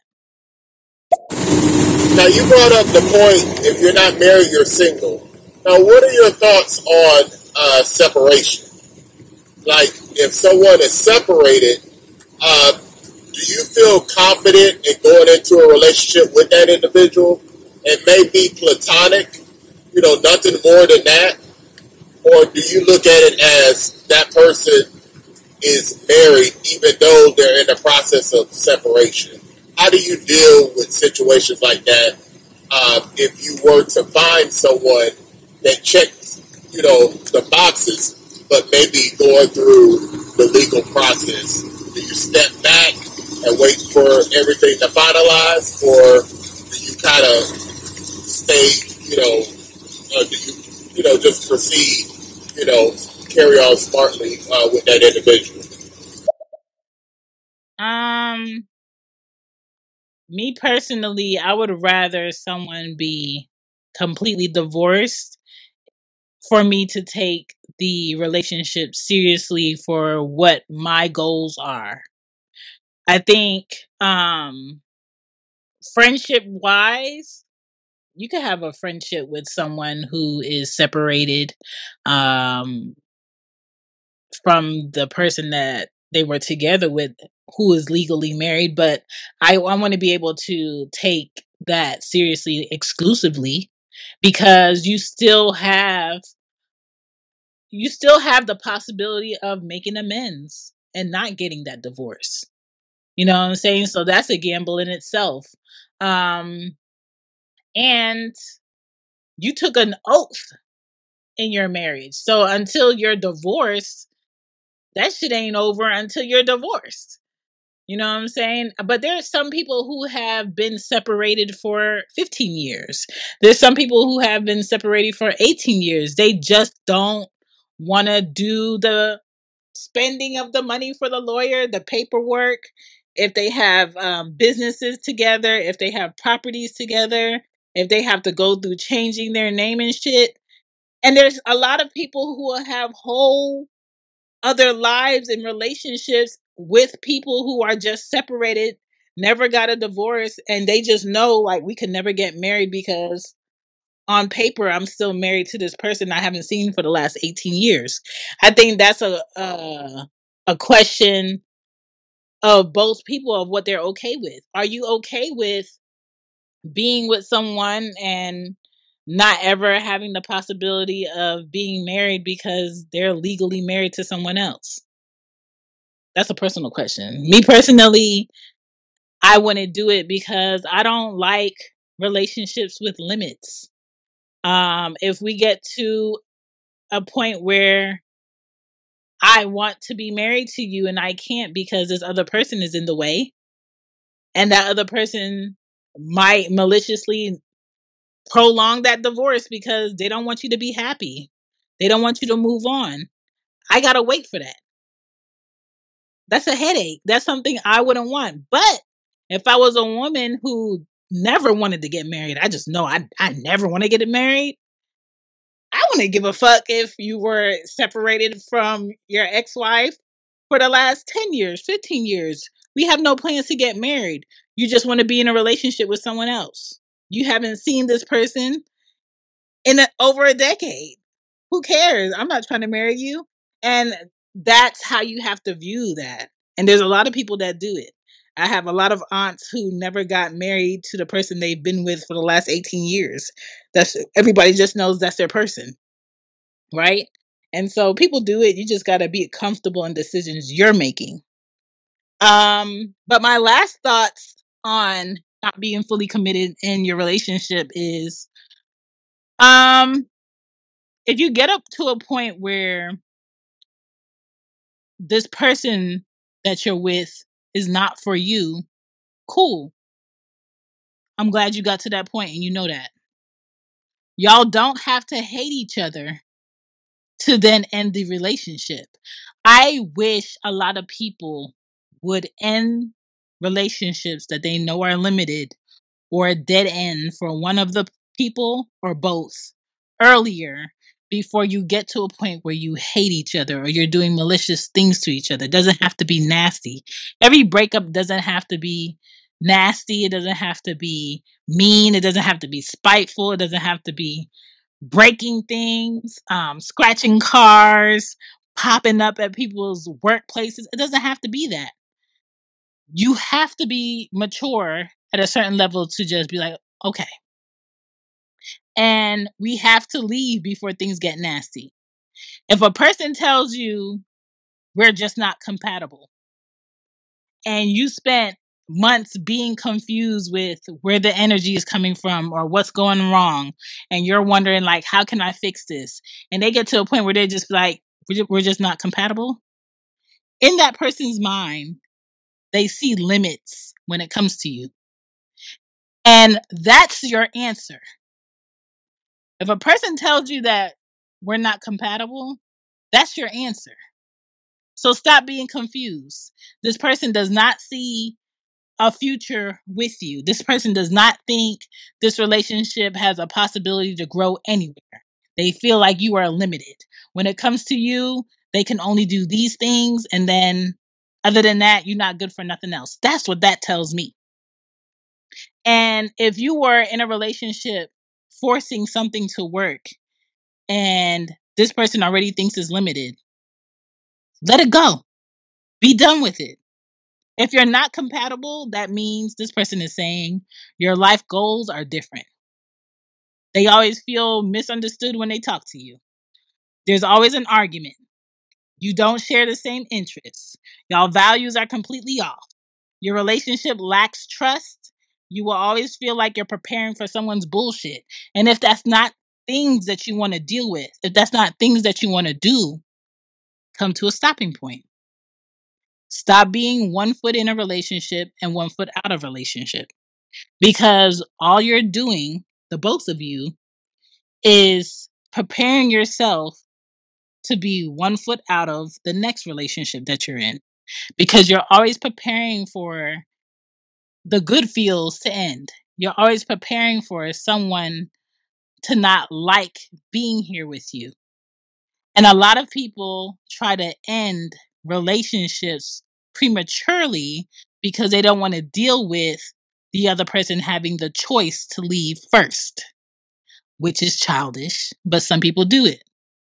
Now, you brought up the point, if you're not married, you're single. Now, what are your thoughts on separation? Like, if someone is separated, do you feel confident in going into a relationship with that individual? It may be platonic, nothing more than that. Or do you look at it as that person is married even though they're in the process of separation? How do you deal with situations like that if you were to find someone that checks, the boxes, but maybe going through the legal process? Do you step back and wait for everything to finalize, or do you kind of stay, do you, just proceed, carry on smartly with that individual? Me personally, I would rather someone be completely divorced for me to take the relationship seriously for what my goals are. I think friendship wise, you could have a friendship with someone who is separated from the person that they were together with who is legally married, but I want to be able to take that seriously exclusively, because you still have the possibility of making amends and not getting that divorce. You know what I'm saying? So that's a gamble in itself. And you took an oath in your marriage. So until you're divorced, that shit ain't over until you're divorced. You know what I'm saying? But there's some people who have been separated for 15 years. There's some people who have been separated for 18 years. They just don't want to do the spending of the money for the lawyer, the paperwork. If they have businesses together, if they have properties together, if they have to go through changing their name and shit. And there's a lot of people who will have whole other lives and relationships with people who are just separated, never got a divorce, and they just know, like, we could never get married because on paper I'm still married to this person I haven't seen for the last 18 years. I think that's a question of both people, of what they're okay with. Are you okay with being with someone and not ever having the possibility of being married because they're legally married to someone else? That's a personal question. Me personally, I wouldn't do it because I don't like relationships with limits. If we get to a point where I want to be married to you and I can't because this other person is in the way, and that other person might maliciously prolong that divorce because they don't want you to be happy, they don't want you to move on, I gotta wait for that. That's a headache. That's something I wouldn't want. But if I was a woman who never wanted to get married, I just know I never want to get married, I wouldn't give a fuck if you were separated from your ex-wife for the last 10 years, 15 years. We have no plans to get married. You just want to be in a relationship with someone else. You haven't seen this person in over a decade. Who cares? I'm not trying to marry you. And that's how you have to view that. And there's a lot of people that do it. I have a lot of aunts who never got married to the person they've been with for the last 18 years. That's everybody just knows that's their person, right? And so people do it. You just got to be comfortable in decisions you're making. But my last thoughts on not being fully committed in your relationship is, if you get up to a point where this person that you're with is not for you, cool. I'm glad you got to that point and you know that. Y'all don't have to hate each other to then end the relationship. I wish a lot of people would end relationships that they know are limited or a dead end for one of the people or both earlier, before you get to a point where you hate each other or you're doing malicious things to each other. It doesn't have to be nasty. Every breakup doesn't have to be nasty. It doesn't have to be mean. It doesn't have to be spiteful. It doesn't have to be breaking things, scratching cars, popping up at people's workplaces. It doesn't have to be that. You have to be mature at a certain level to just be like, okay. And we have to leave before things get nasty. If a person tells you we're just not compatible, and you spent months being confused with where the energy is coming from or what's going wrong, and you're wondering like, how can I fix this? And they get to a point where they're just like, we're just not compatible. In that person's mind, they see limits when it comes to you. And that's your answer. If a person tells you that we're not compatible, that's your answer. So stop being confused. This person does not see a future with you. This person does not think this relationship has a possibility to grow anywhere. They feel like you are limited. When it comes to you, they can only do these things, and then other than that, you're not good for nothing else. That's what that tells me. And if you were in a relationship forcing something to work and this person already thinks it's limited, let it go. Be done with it. If you're not compatible, that means this person is saying your life goals are different. They always feel misunderstood when they talk to you. There's always an argument. You don't share the same interests. Y'all values are completely off. Your relationship lacks trust. You will always feel like you're preparing for someone's bullshit. And if that's not things that you want to deal with, if that's not things that you want to do, come to a stopping point. Stop being 1 foot in a relationship and 1 foot out of a relationship. Because all you're doing, the both of you, is preparing yourself to be 1 foot out of the next relationship that you're in. Because you're always preparing for the good feels to end. You're always preparing for someone to not like being here with you. And a lot of people try to end relationships prematurely because they don't want to deal with the other person having the choice to leave first, which is childish, but some people do it.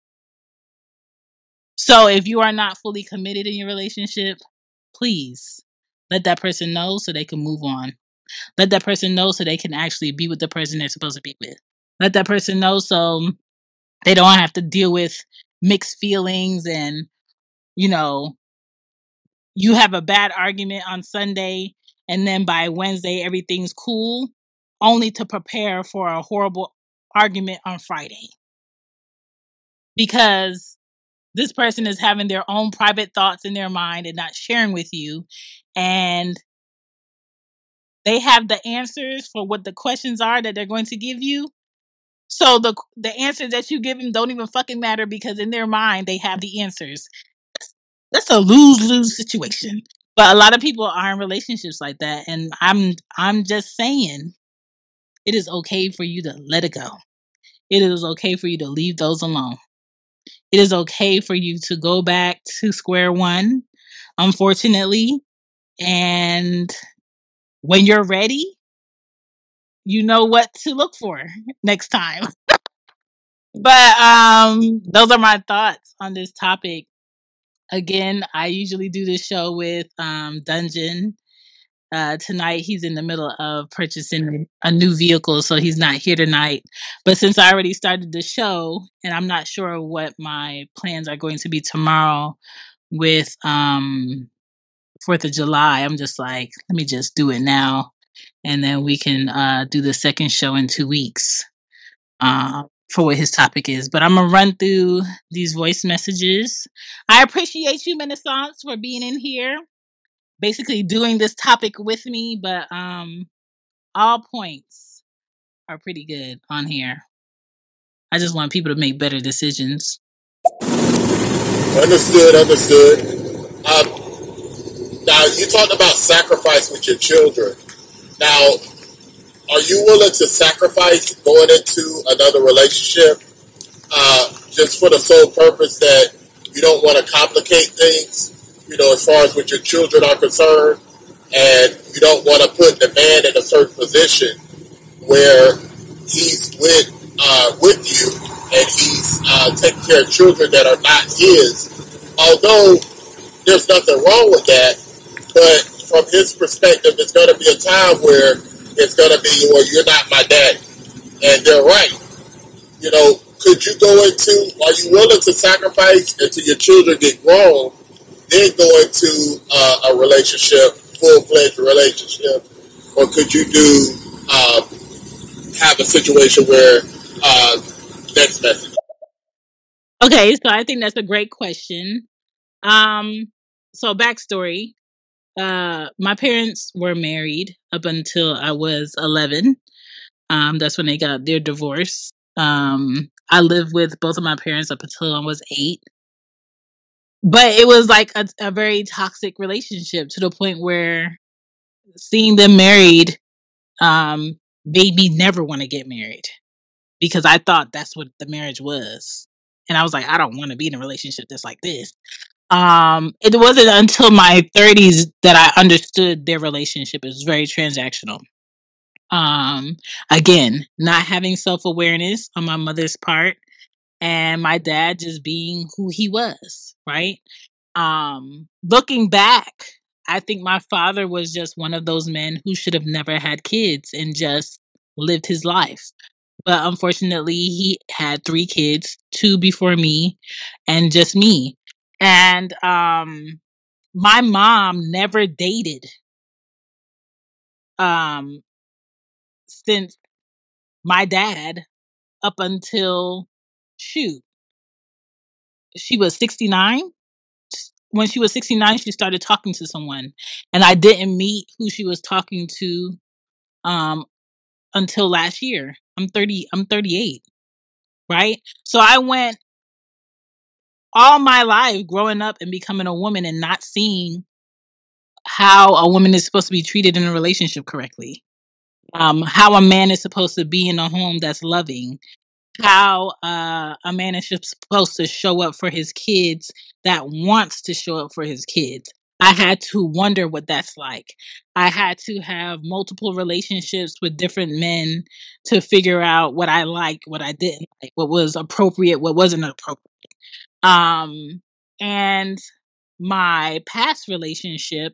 So if you are not fully committed in your relationship, please let that person know so they can move on. Let that person know so they can actually be with the person they're supposed to be with. Let that person know so they don't have to deal with mixed feelings and, you know, you have a bad argument on Sunday and then by Wednesday everything's cool, only to prepare for a horrible argument on Friday. Because this person is having their own private thoughts in their mind and not sharing with you. And they have the answers for what the questions are that they're going to give you. So the answers that you give them don't even fucking matter because in their mind, they have the answers. That's a lose-lose situation. But a lot of people are in relationships like that. And I'm just saying, it is okay for you to let it go. It is okay for you to leave those alone. It is okay for you to go back to square one. unfortunately. And when you're ready, you know what to look for next time. But those are my thoughts on this topic. Again, I usually do this show with Dungeon. Tonight he's in the middle of purchasing a new vehicle, so he's not here tonight. But since I already started the show and I'm not sure what my plans are going to be tomorrow with 4th of July, I'm just like, let me just do it now. And then we can do the second show in 2 weeks for what his topic is. But I'm going to run through these voice messages. I appreciate you, Renaissance, for being in here, basically doing this topic with me. But all points are pretty good on here. I just want people to make better decisions. Understood. Now, you talked about sacrifice with your children. Now, are you willing to sacrifice going into another relationship just for the sole purpose that you don't want to complicate things, as far as with your children are concerned, and you don't want to put the man in a certain position where he's with you and he's taking care of children that are not his? Although there's nothing wrong with that, but from his perspective, it's going to be a time where it's going to be, well, you're not my daddy. And they're right. Could you are you willing to sacrifice until your children get grown, then go into a relationship, full-fledged relationship? Or could you have a situation where, next message. Okay, so I think that's a great question. So backstory. My parents were married up until I was 11. That's when they got their divorce. I lived with both of my parents up until I was 8. But it was like a very toxic relationship to the point where seeing them married made me never want to get married, because I thought that's what the marriage was. And I was like, I don't want to be in a relationship that's like this. It wasn't until my 30s that I understood their relationship. It was very transactional. Again, not having self-awareness on my mother's part, and my dad just being who he was, right? Looking back, I think my father was just one of those men who should have never had kids and just lived his life. But unfortunately, he had 3 kids, 2 before me, and just me. And my mom never dated since my dad up until she was 69. When she was 69, she started talking to someone, and I didn't meet who she was talking to until last year. I'm 38, right? So I went all my life growing up and becoming a woman and not seeing how a woman is supposed to be treated in a relationship correctly. How a man is supposed to be in a home that's loving. How a man is supposed to show up for his kids, that wants to show up for his kids. I had to wonder what that's like. I had to have multiple relationships with different men to figure out what I liked, what I didn't like, what was appropriate, what wasn't appropriate. And my past relationship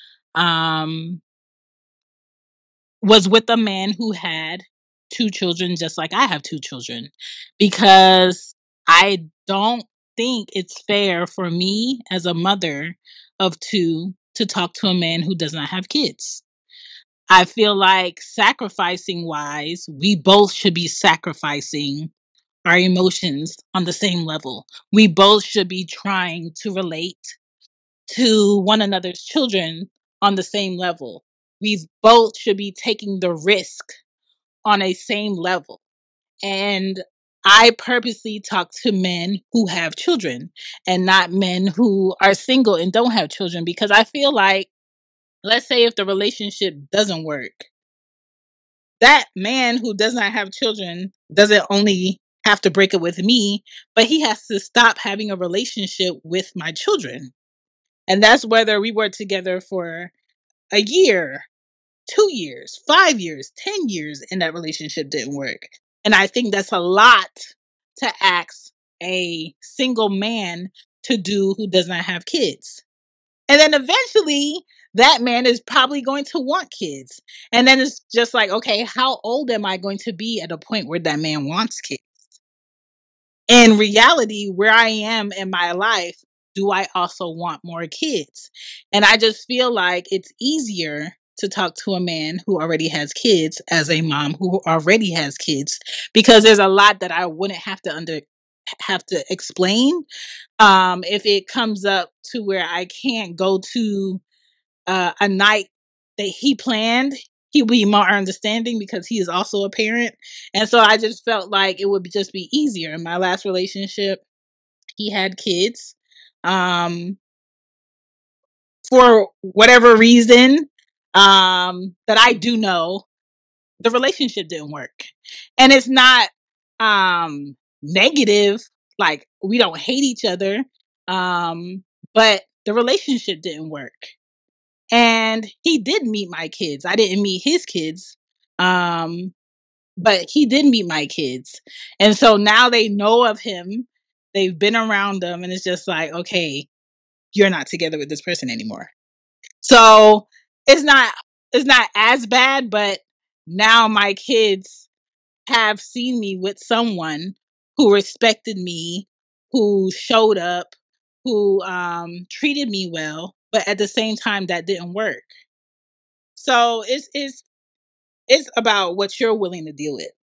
was with a man who had 2 children, just like I have 2 children, because I don't think it's fair for me as a mother of 2 to talk to a man who does not have kids. I feel like sacrificing wise, we both should be sacrificing our emotions on the same level. We both should be trying to relate to one another's children on the same level. We both should be taking the risk on a same level. And I purposely talk to men who have children and not men who are single and don't have children, because I feel like, let's say if the relationship doesn't work, that man who does not have children doesn't only have to break it with me, but he has to stop having a relationship with my children. And that's whether we were together for a year, 2 years, 5 years, 10 years, and that relationship didn't work. And I think that's a lot to ask a single man to do who does not have kids. And then eventually that man is probably going to want kids. And then it's just like, okay, how old am I going to be at a point where that man wants kids? In reality, where I am in my life, do I also want more kids? And I just feel like it's easier to talk to a man who already has kids as a mom who already has kids, because there's a lot that I wouldn't have to explain. If it comes up to where I can't go to a night that he planned, he would be more understanding because he is also a parent. And so I just felt like it would just be easier. In my last relationship, he had kids. For whatever reason, that I do know, the relationship didn't work. And it's not negative, like we don't hate each other. But the relationship didn't work. And he did meet my kids. I didn't meet his kids. But he did meet my kids. And so now they know of him. They've been around them, and it's just like, okay, you're not together with this person anymore. So it's not as bad, but now my kids have seen me with someone who respected me, who showed up, who treated me well, but at the same time that didn't work. So it's about what you're willing to deal with.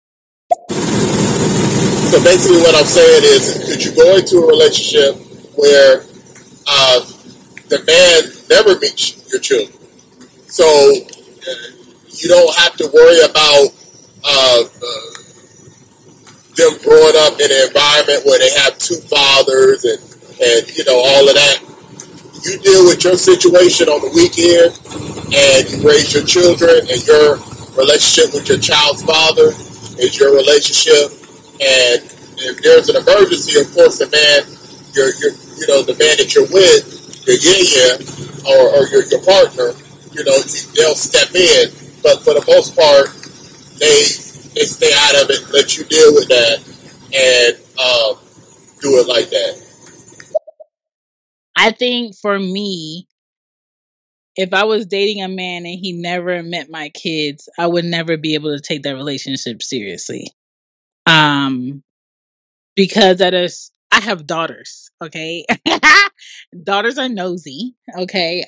So basically what I'm saying is, could you go into a relationship where the man never meets your children? So you don't have to worry about them growing up in an environment where they have two fathers and all of that. You deal with your situation on the weekend and you raise your children, and your relationship with your child's father is your relationship. And if there's an emergency, of course, the man that you're with, your yin or your partner, they'll step in. But for the most part, they stay out of it, let you deal with that, and do it like that. I think for me, if I was dating a man and he never met my kids, I would never be able to take that relationship seriously. Because I have daughters, okay? Daughters are nosy, okay?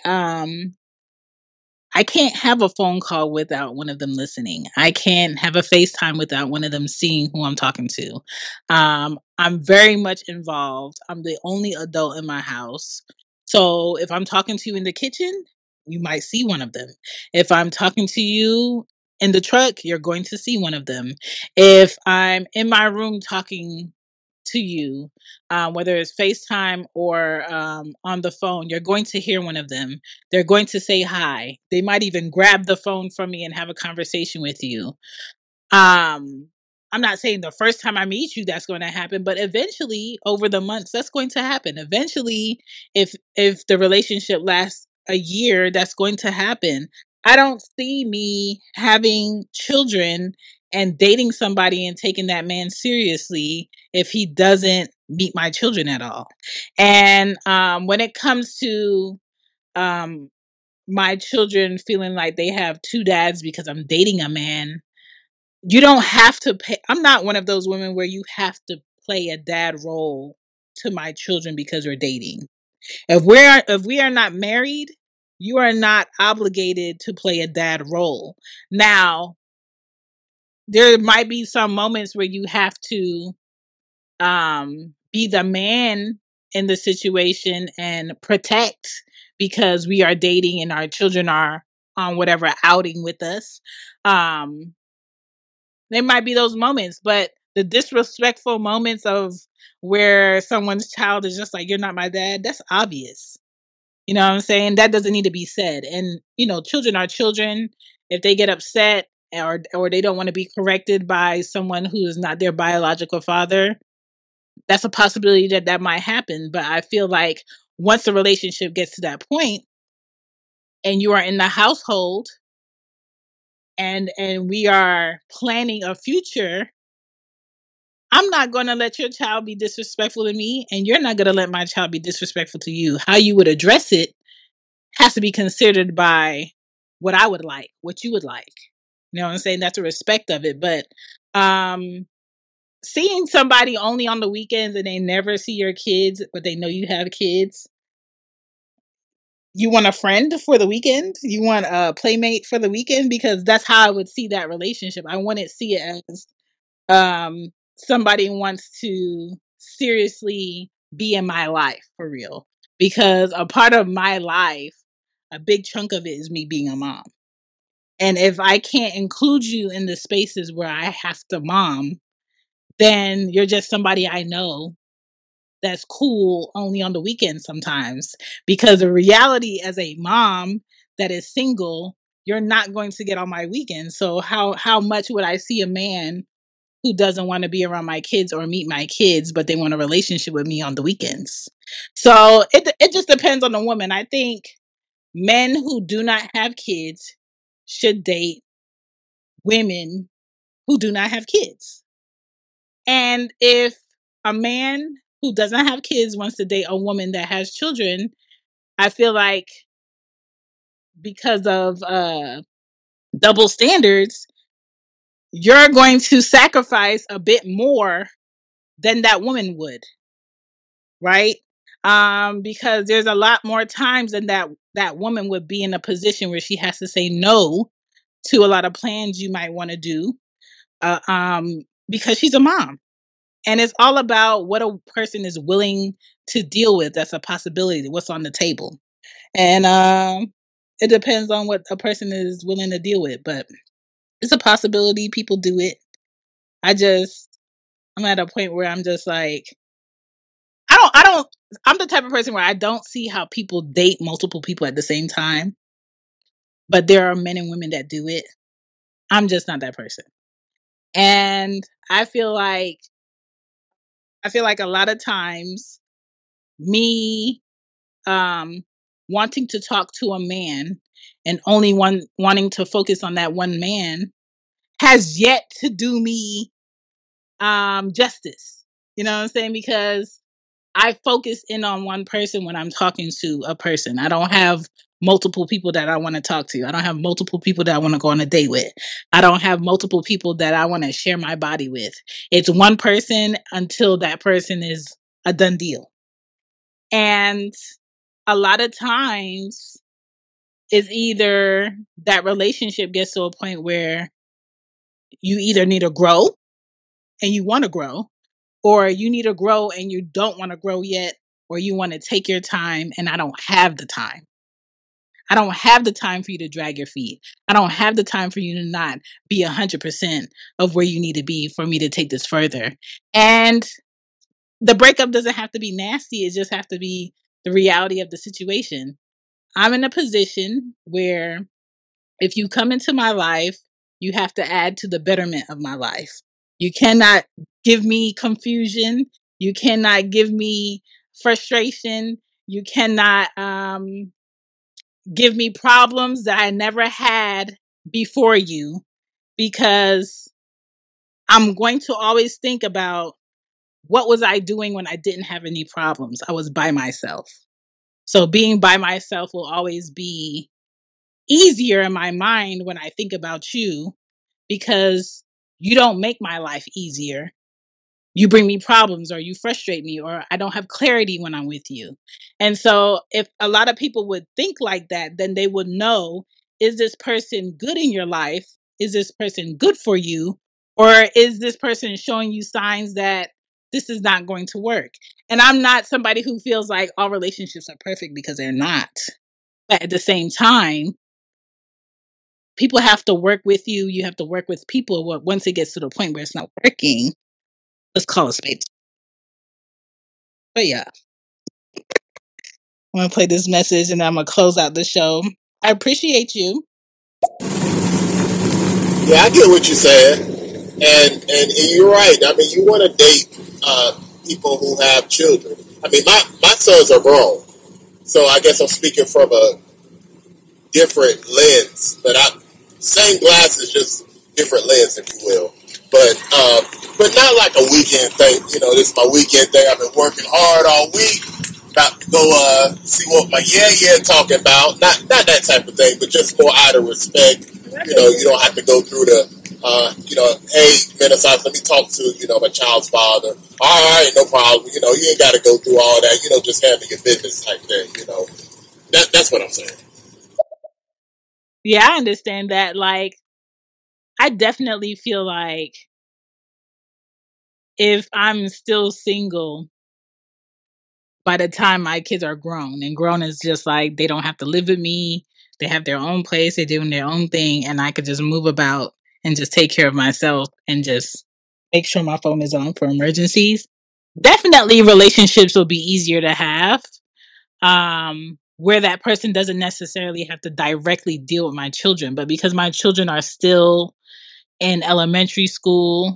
I can't have a phone call without one of them listening. I can't have a FaceTime without one of them seeing who I'm talking to. I'm very much involved. I'm the only adult in my house. So if I'm talking to you in the kitchen, you might see one of them. If I'm talking to you in the truck, you're going to see one of them. If I'm in my room talking to you, whether it's FaceTime or on the phone, you're going to hear one of them. They're going to say hi. They might even grab the phone from me and have a conversation with you. I'm not saying the first time I meet you that's going to happen, but eventually over the months that's going to happen. Eventually, if the relationship lasts a year, that's going to happen. I don't see me having children and dating somebody and taking that man seriously if he doesn't meet my children at all. And when it comes to my children feeling like they have two dads because I'm dating a man, you don't have to pay. I'm not one of those women where you have to play a dad role to my children because we're dating. If we are not married, you are not obligated to play a dad role. Now, there might be some moments where you have to be the man in the situation and protect, because we are dating and our children are on whatever outing with us. There might be those moments, but the disrespectful moments of where someone's child is just like, you're not my dad, that's obvious. You know what I'm saying? That doesn't need to be said. And, children are children. If they get upset or they don't want to be corrected by someone who is not their biological father, that's a possibility that might happen. But I feel like once the relationship gets to that point and you are in the household and we are planning a future, I'm not going to let your child be disrespectful to me, and you're not going to let my child be disrespectful to you. How you would address it has to be considered by what I would like, what you would like. You know what I'm saying? That's a respect of it. But seeing somebody only on the weekends and they never see your kids, but they know you have kids, you want a friend for the weekend? You want a playmate for the weekend? Because that's how I would see that relationship. I wouldn't see it as somebody wants to seriously be in my life for real. Because a part of my life, a big chunk of it is me being a mom. And if I can't include you in the spaces where I have to mom, then you're just somebody I know that's cool only on the weekends sometimes. Because the reality as a mom that is single, you're not going to get on my weekends. So how much would I see a man who doesn't want to be around my kids or meet my kids, but they want a relationship with me on the weekends? So it just depends on the woman. I think men who do not have kids should date women who do not have kids. And if a man who doesn't have kids wants to date a woman that has children, I feel like because of double standards, you're going to sacrifice a bit more than that woman would, right? Because there's a lot more times than that woman would be in a position where she has to say no to a lot of plans you might want to do, because she's a mom. And it's all about what a person is willing to deal with. That's a possibility. What's on the table. And it depends on what a person is willing to deal with. But it's a possibility. People do it. I'm at a point where I'm just like, I'm the type of person where I don't see how people date multiple people at the same time. But there are men and women that do it. I'm just not that person. And I feel like a lot of times me wanting to talk to a man and only wanting to focus on that one man has yet to do me justice. You know what I'm saying? Because I focus in on one person when I'm talking to a person. I don't have multiple people that I want to talk to. I don't have multiple people that I want to go on a date with. I don't have multiple people that I want to share my body with. It's one person until that person is a done deal. And a lot of times it's either that relationship gets to a point where you either need to grow and you want to grow, or you need to grow and you don't want to grow yet, or you want to take your time and I don't have the time. I don't have the time for you to drag your feet. I don't have the time for you to not be 100% of where you need to be for me to take this further. And the breakup doesn't have to be nasty. It just has to be the reality of the situation. I'm in a position where if you come into my life, you have to add to the betterment of my life. You cannot give me confusion. You cannot give me frustration. You cannot give me problems that I never had before you, because I'm going to always think about what was I doing when I didn't have any problems. I was by myself. So being by myself will always be easier in my mind when I think about you, because you don't make my life easier. You bring me problems, or you frustrate me, or I don't have clarity when I'm with you. And so if a lot of people would think like that, then they would know, is this person good in your life? Is this person good for you? Or is this person showing you signs that this is not going to work? And I'm not somebody who feels like all relationships are perfect, because they're not. But at the same time, people have to work with you. You have to work with people. Once it gets to the point where it's not working, let's call a spade. But yeah, I'm going to play this message and I'm going to close out the show. I appreciate you. Yeah, I get what you're saying. And you're right. I mean, you want to date people who have children. I mean, my sons are grown. So I guess I'm speaking from a different lens, but same glasses, just different lens, if you will. But not like a weekend thing. This is my weekend thing. I've been working hard all week. About to go see what my talking about. Not that type of thing, but just more out of respect. You don't have to go through the hey, Renaissance, let me talk to, my child's father. All right, no problem. You ain't got to go through all that. Just handle your business type thing. That's what I'm saying. Yeah, I understand that. Like, I definitely feel like if I'm still single by the time my kids are grown, and grown is just like they don't have to live with me, they have their own place, they're doing their own thing, and I could just move about and just take care of myself and just make sure my phone is on for emergencies. Definitely relationships will be easier to have. Where that person doesn't necessarily have to directly deal with my children, but because my children are still in elementary school,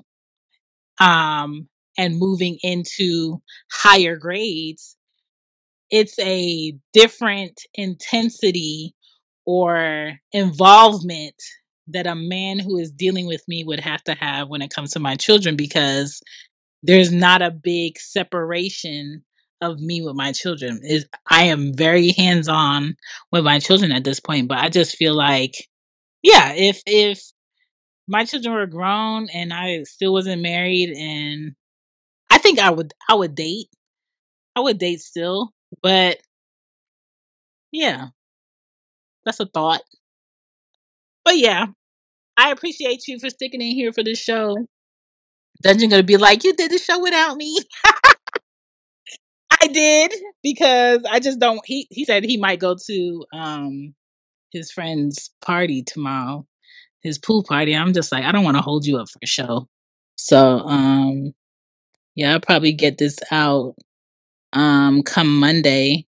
and moving into higher grades, it's a different intensity or involvement that a man who is dealing with me would have to have when it comes to my children, because there's not a big separation of me with my children. I am very hands-on with my children at this point, but I just feel like, yeah, if my children were grown and I still wasn't married, and I think I would date. I would date still, but yeah, that's a thought. But yeah, I appreciate you for sticking in here for this show. Dungeon gonna be like, you did the show without me. I did, because I just don't. He said he might go to his friend's party tomorrow, his pool party. I'm just like, I don't want to hold you up for a show. So yeah, I'll probably get this out come Monday,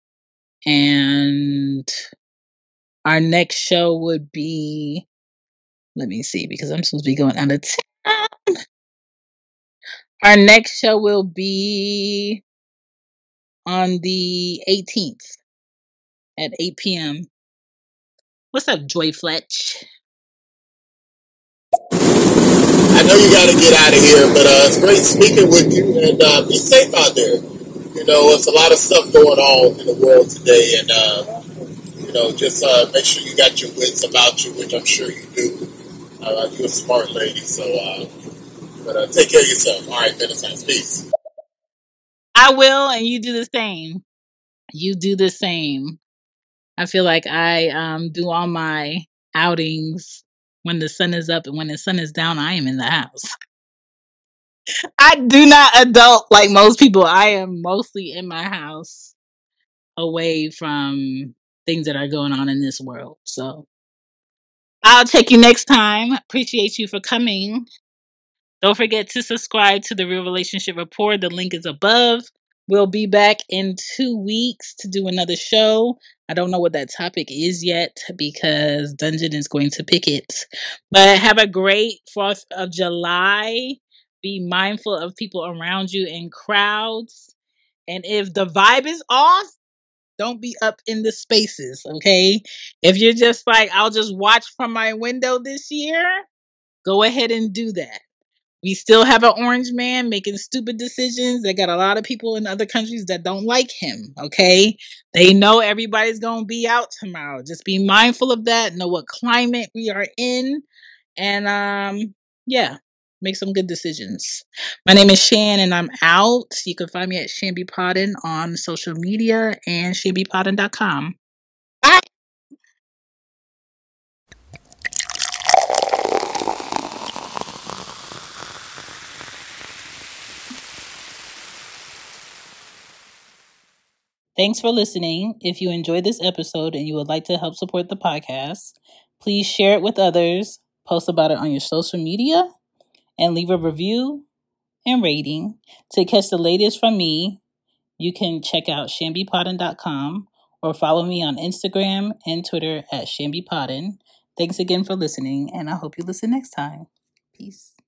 and our next show would be, let me see, because I'm supposed to be going out of town. Our next show will be on the 18th at 8 p.m. What's up, Joy Fletch? I know you got to get out of here, but it's great speaking with you, and be safe out there. It's a lot of stuff going on in the world today, and just make sure you got your wits about you, which I'm sure you do. You're a smart lady, so but take care of yourself. All right, Renaissance, peace. I will, and you do the same. You do the same. I feel like I do all my outings when the sun is up, and when the sun is down, I am in the house. I do not adult like most people. I am mostly in my house, away from things that are going on in this world. So I'll check you next time. Appreciate you for coming. Don't forget to subscribe to the Real Relationship Report. The link is above. We'll be back in 2 weeks to do another show. I don't know what that topic is yet, because Dungeon is going to pick it. But have a great 4th of July. Be mindful of people around you in crowds. And if the vibe is off, don't be up in the spaces, okay? If you're just like, I'll just watch from my window this year, go ahead and do that. We still have an orange man making stupid decisions. They got a lot of people in other countries that don't like him, okay? They know everybody's going to be out tomorrow. Just be mindful of that. Know what climate we are in. And, yeah, make some good decisions. My name is Shan, and I'm out. You can find me at Shamby Podden on social media and shambypodden.com. Bye. Thanks for listening. If you enjoyed this episode and you would like to help support the podcast, please share it with others, post about it on your social media, and leave a review and rating. To catch the latest from me, you can check out shambypodden.com or follow me on Instagram and Twitter at shambypodden. Thanks again for listening, and I hope you listen next time. Peace.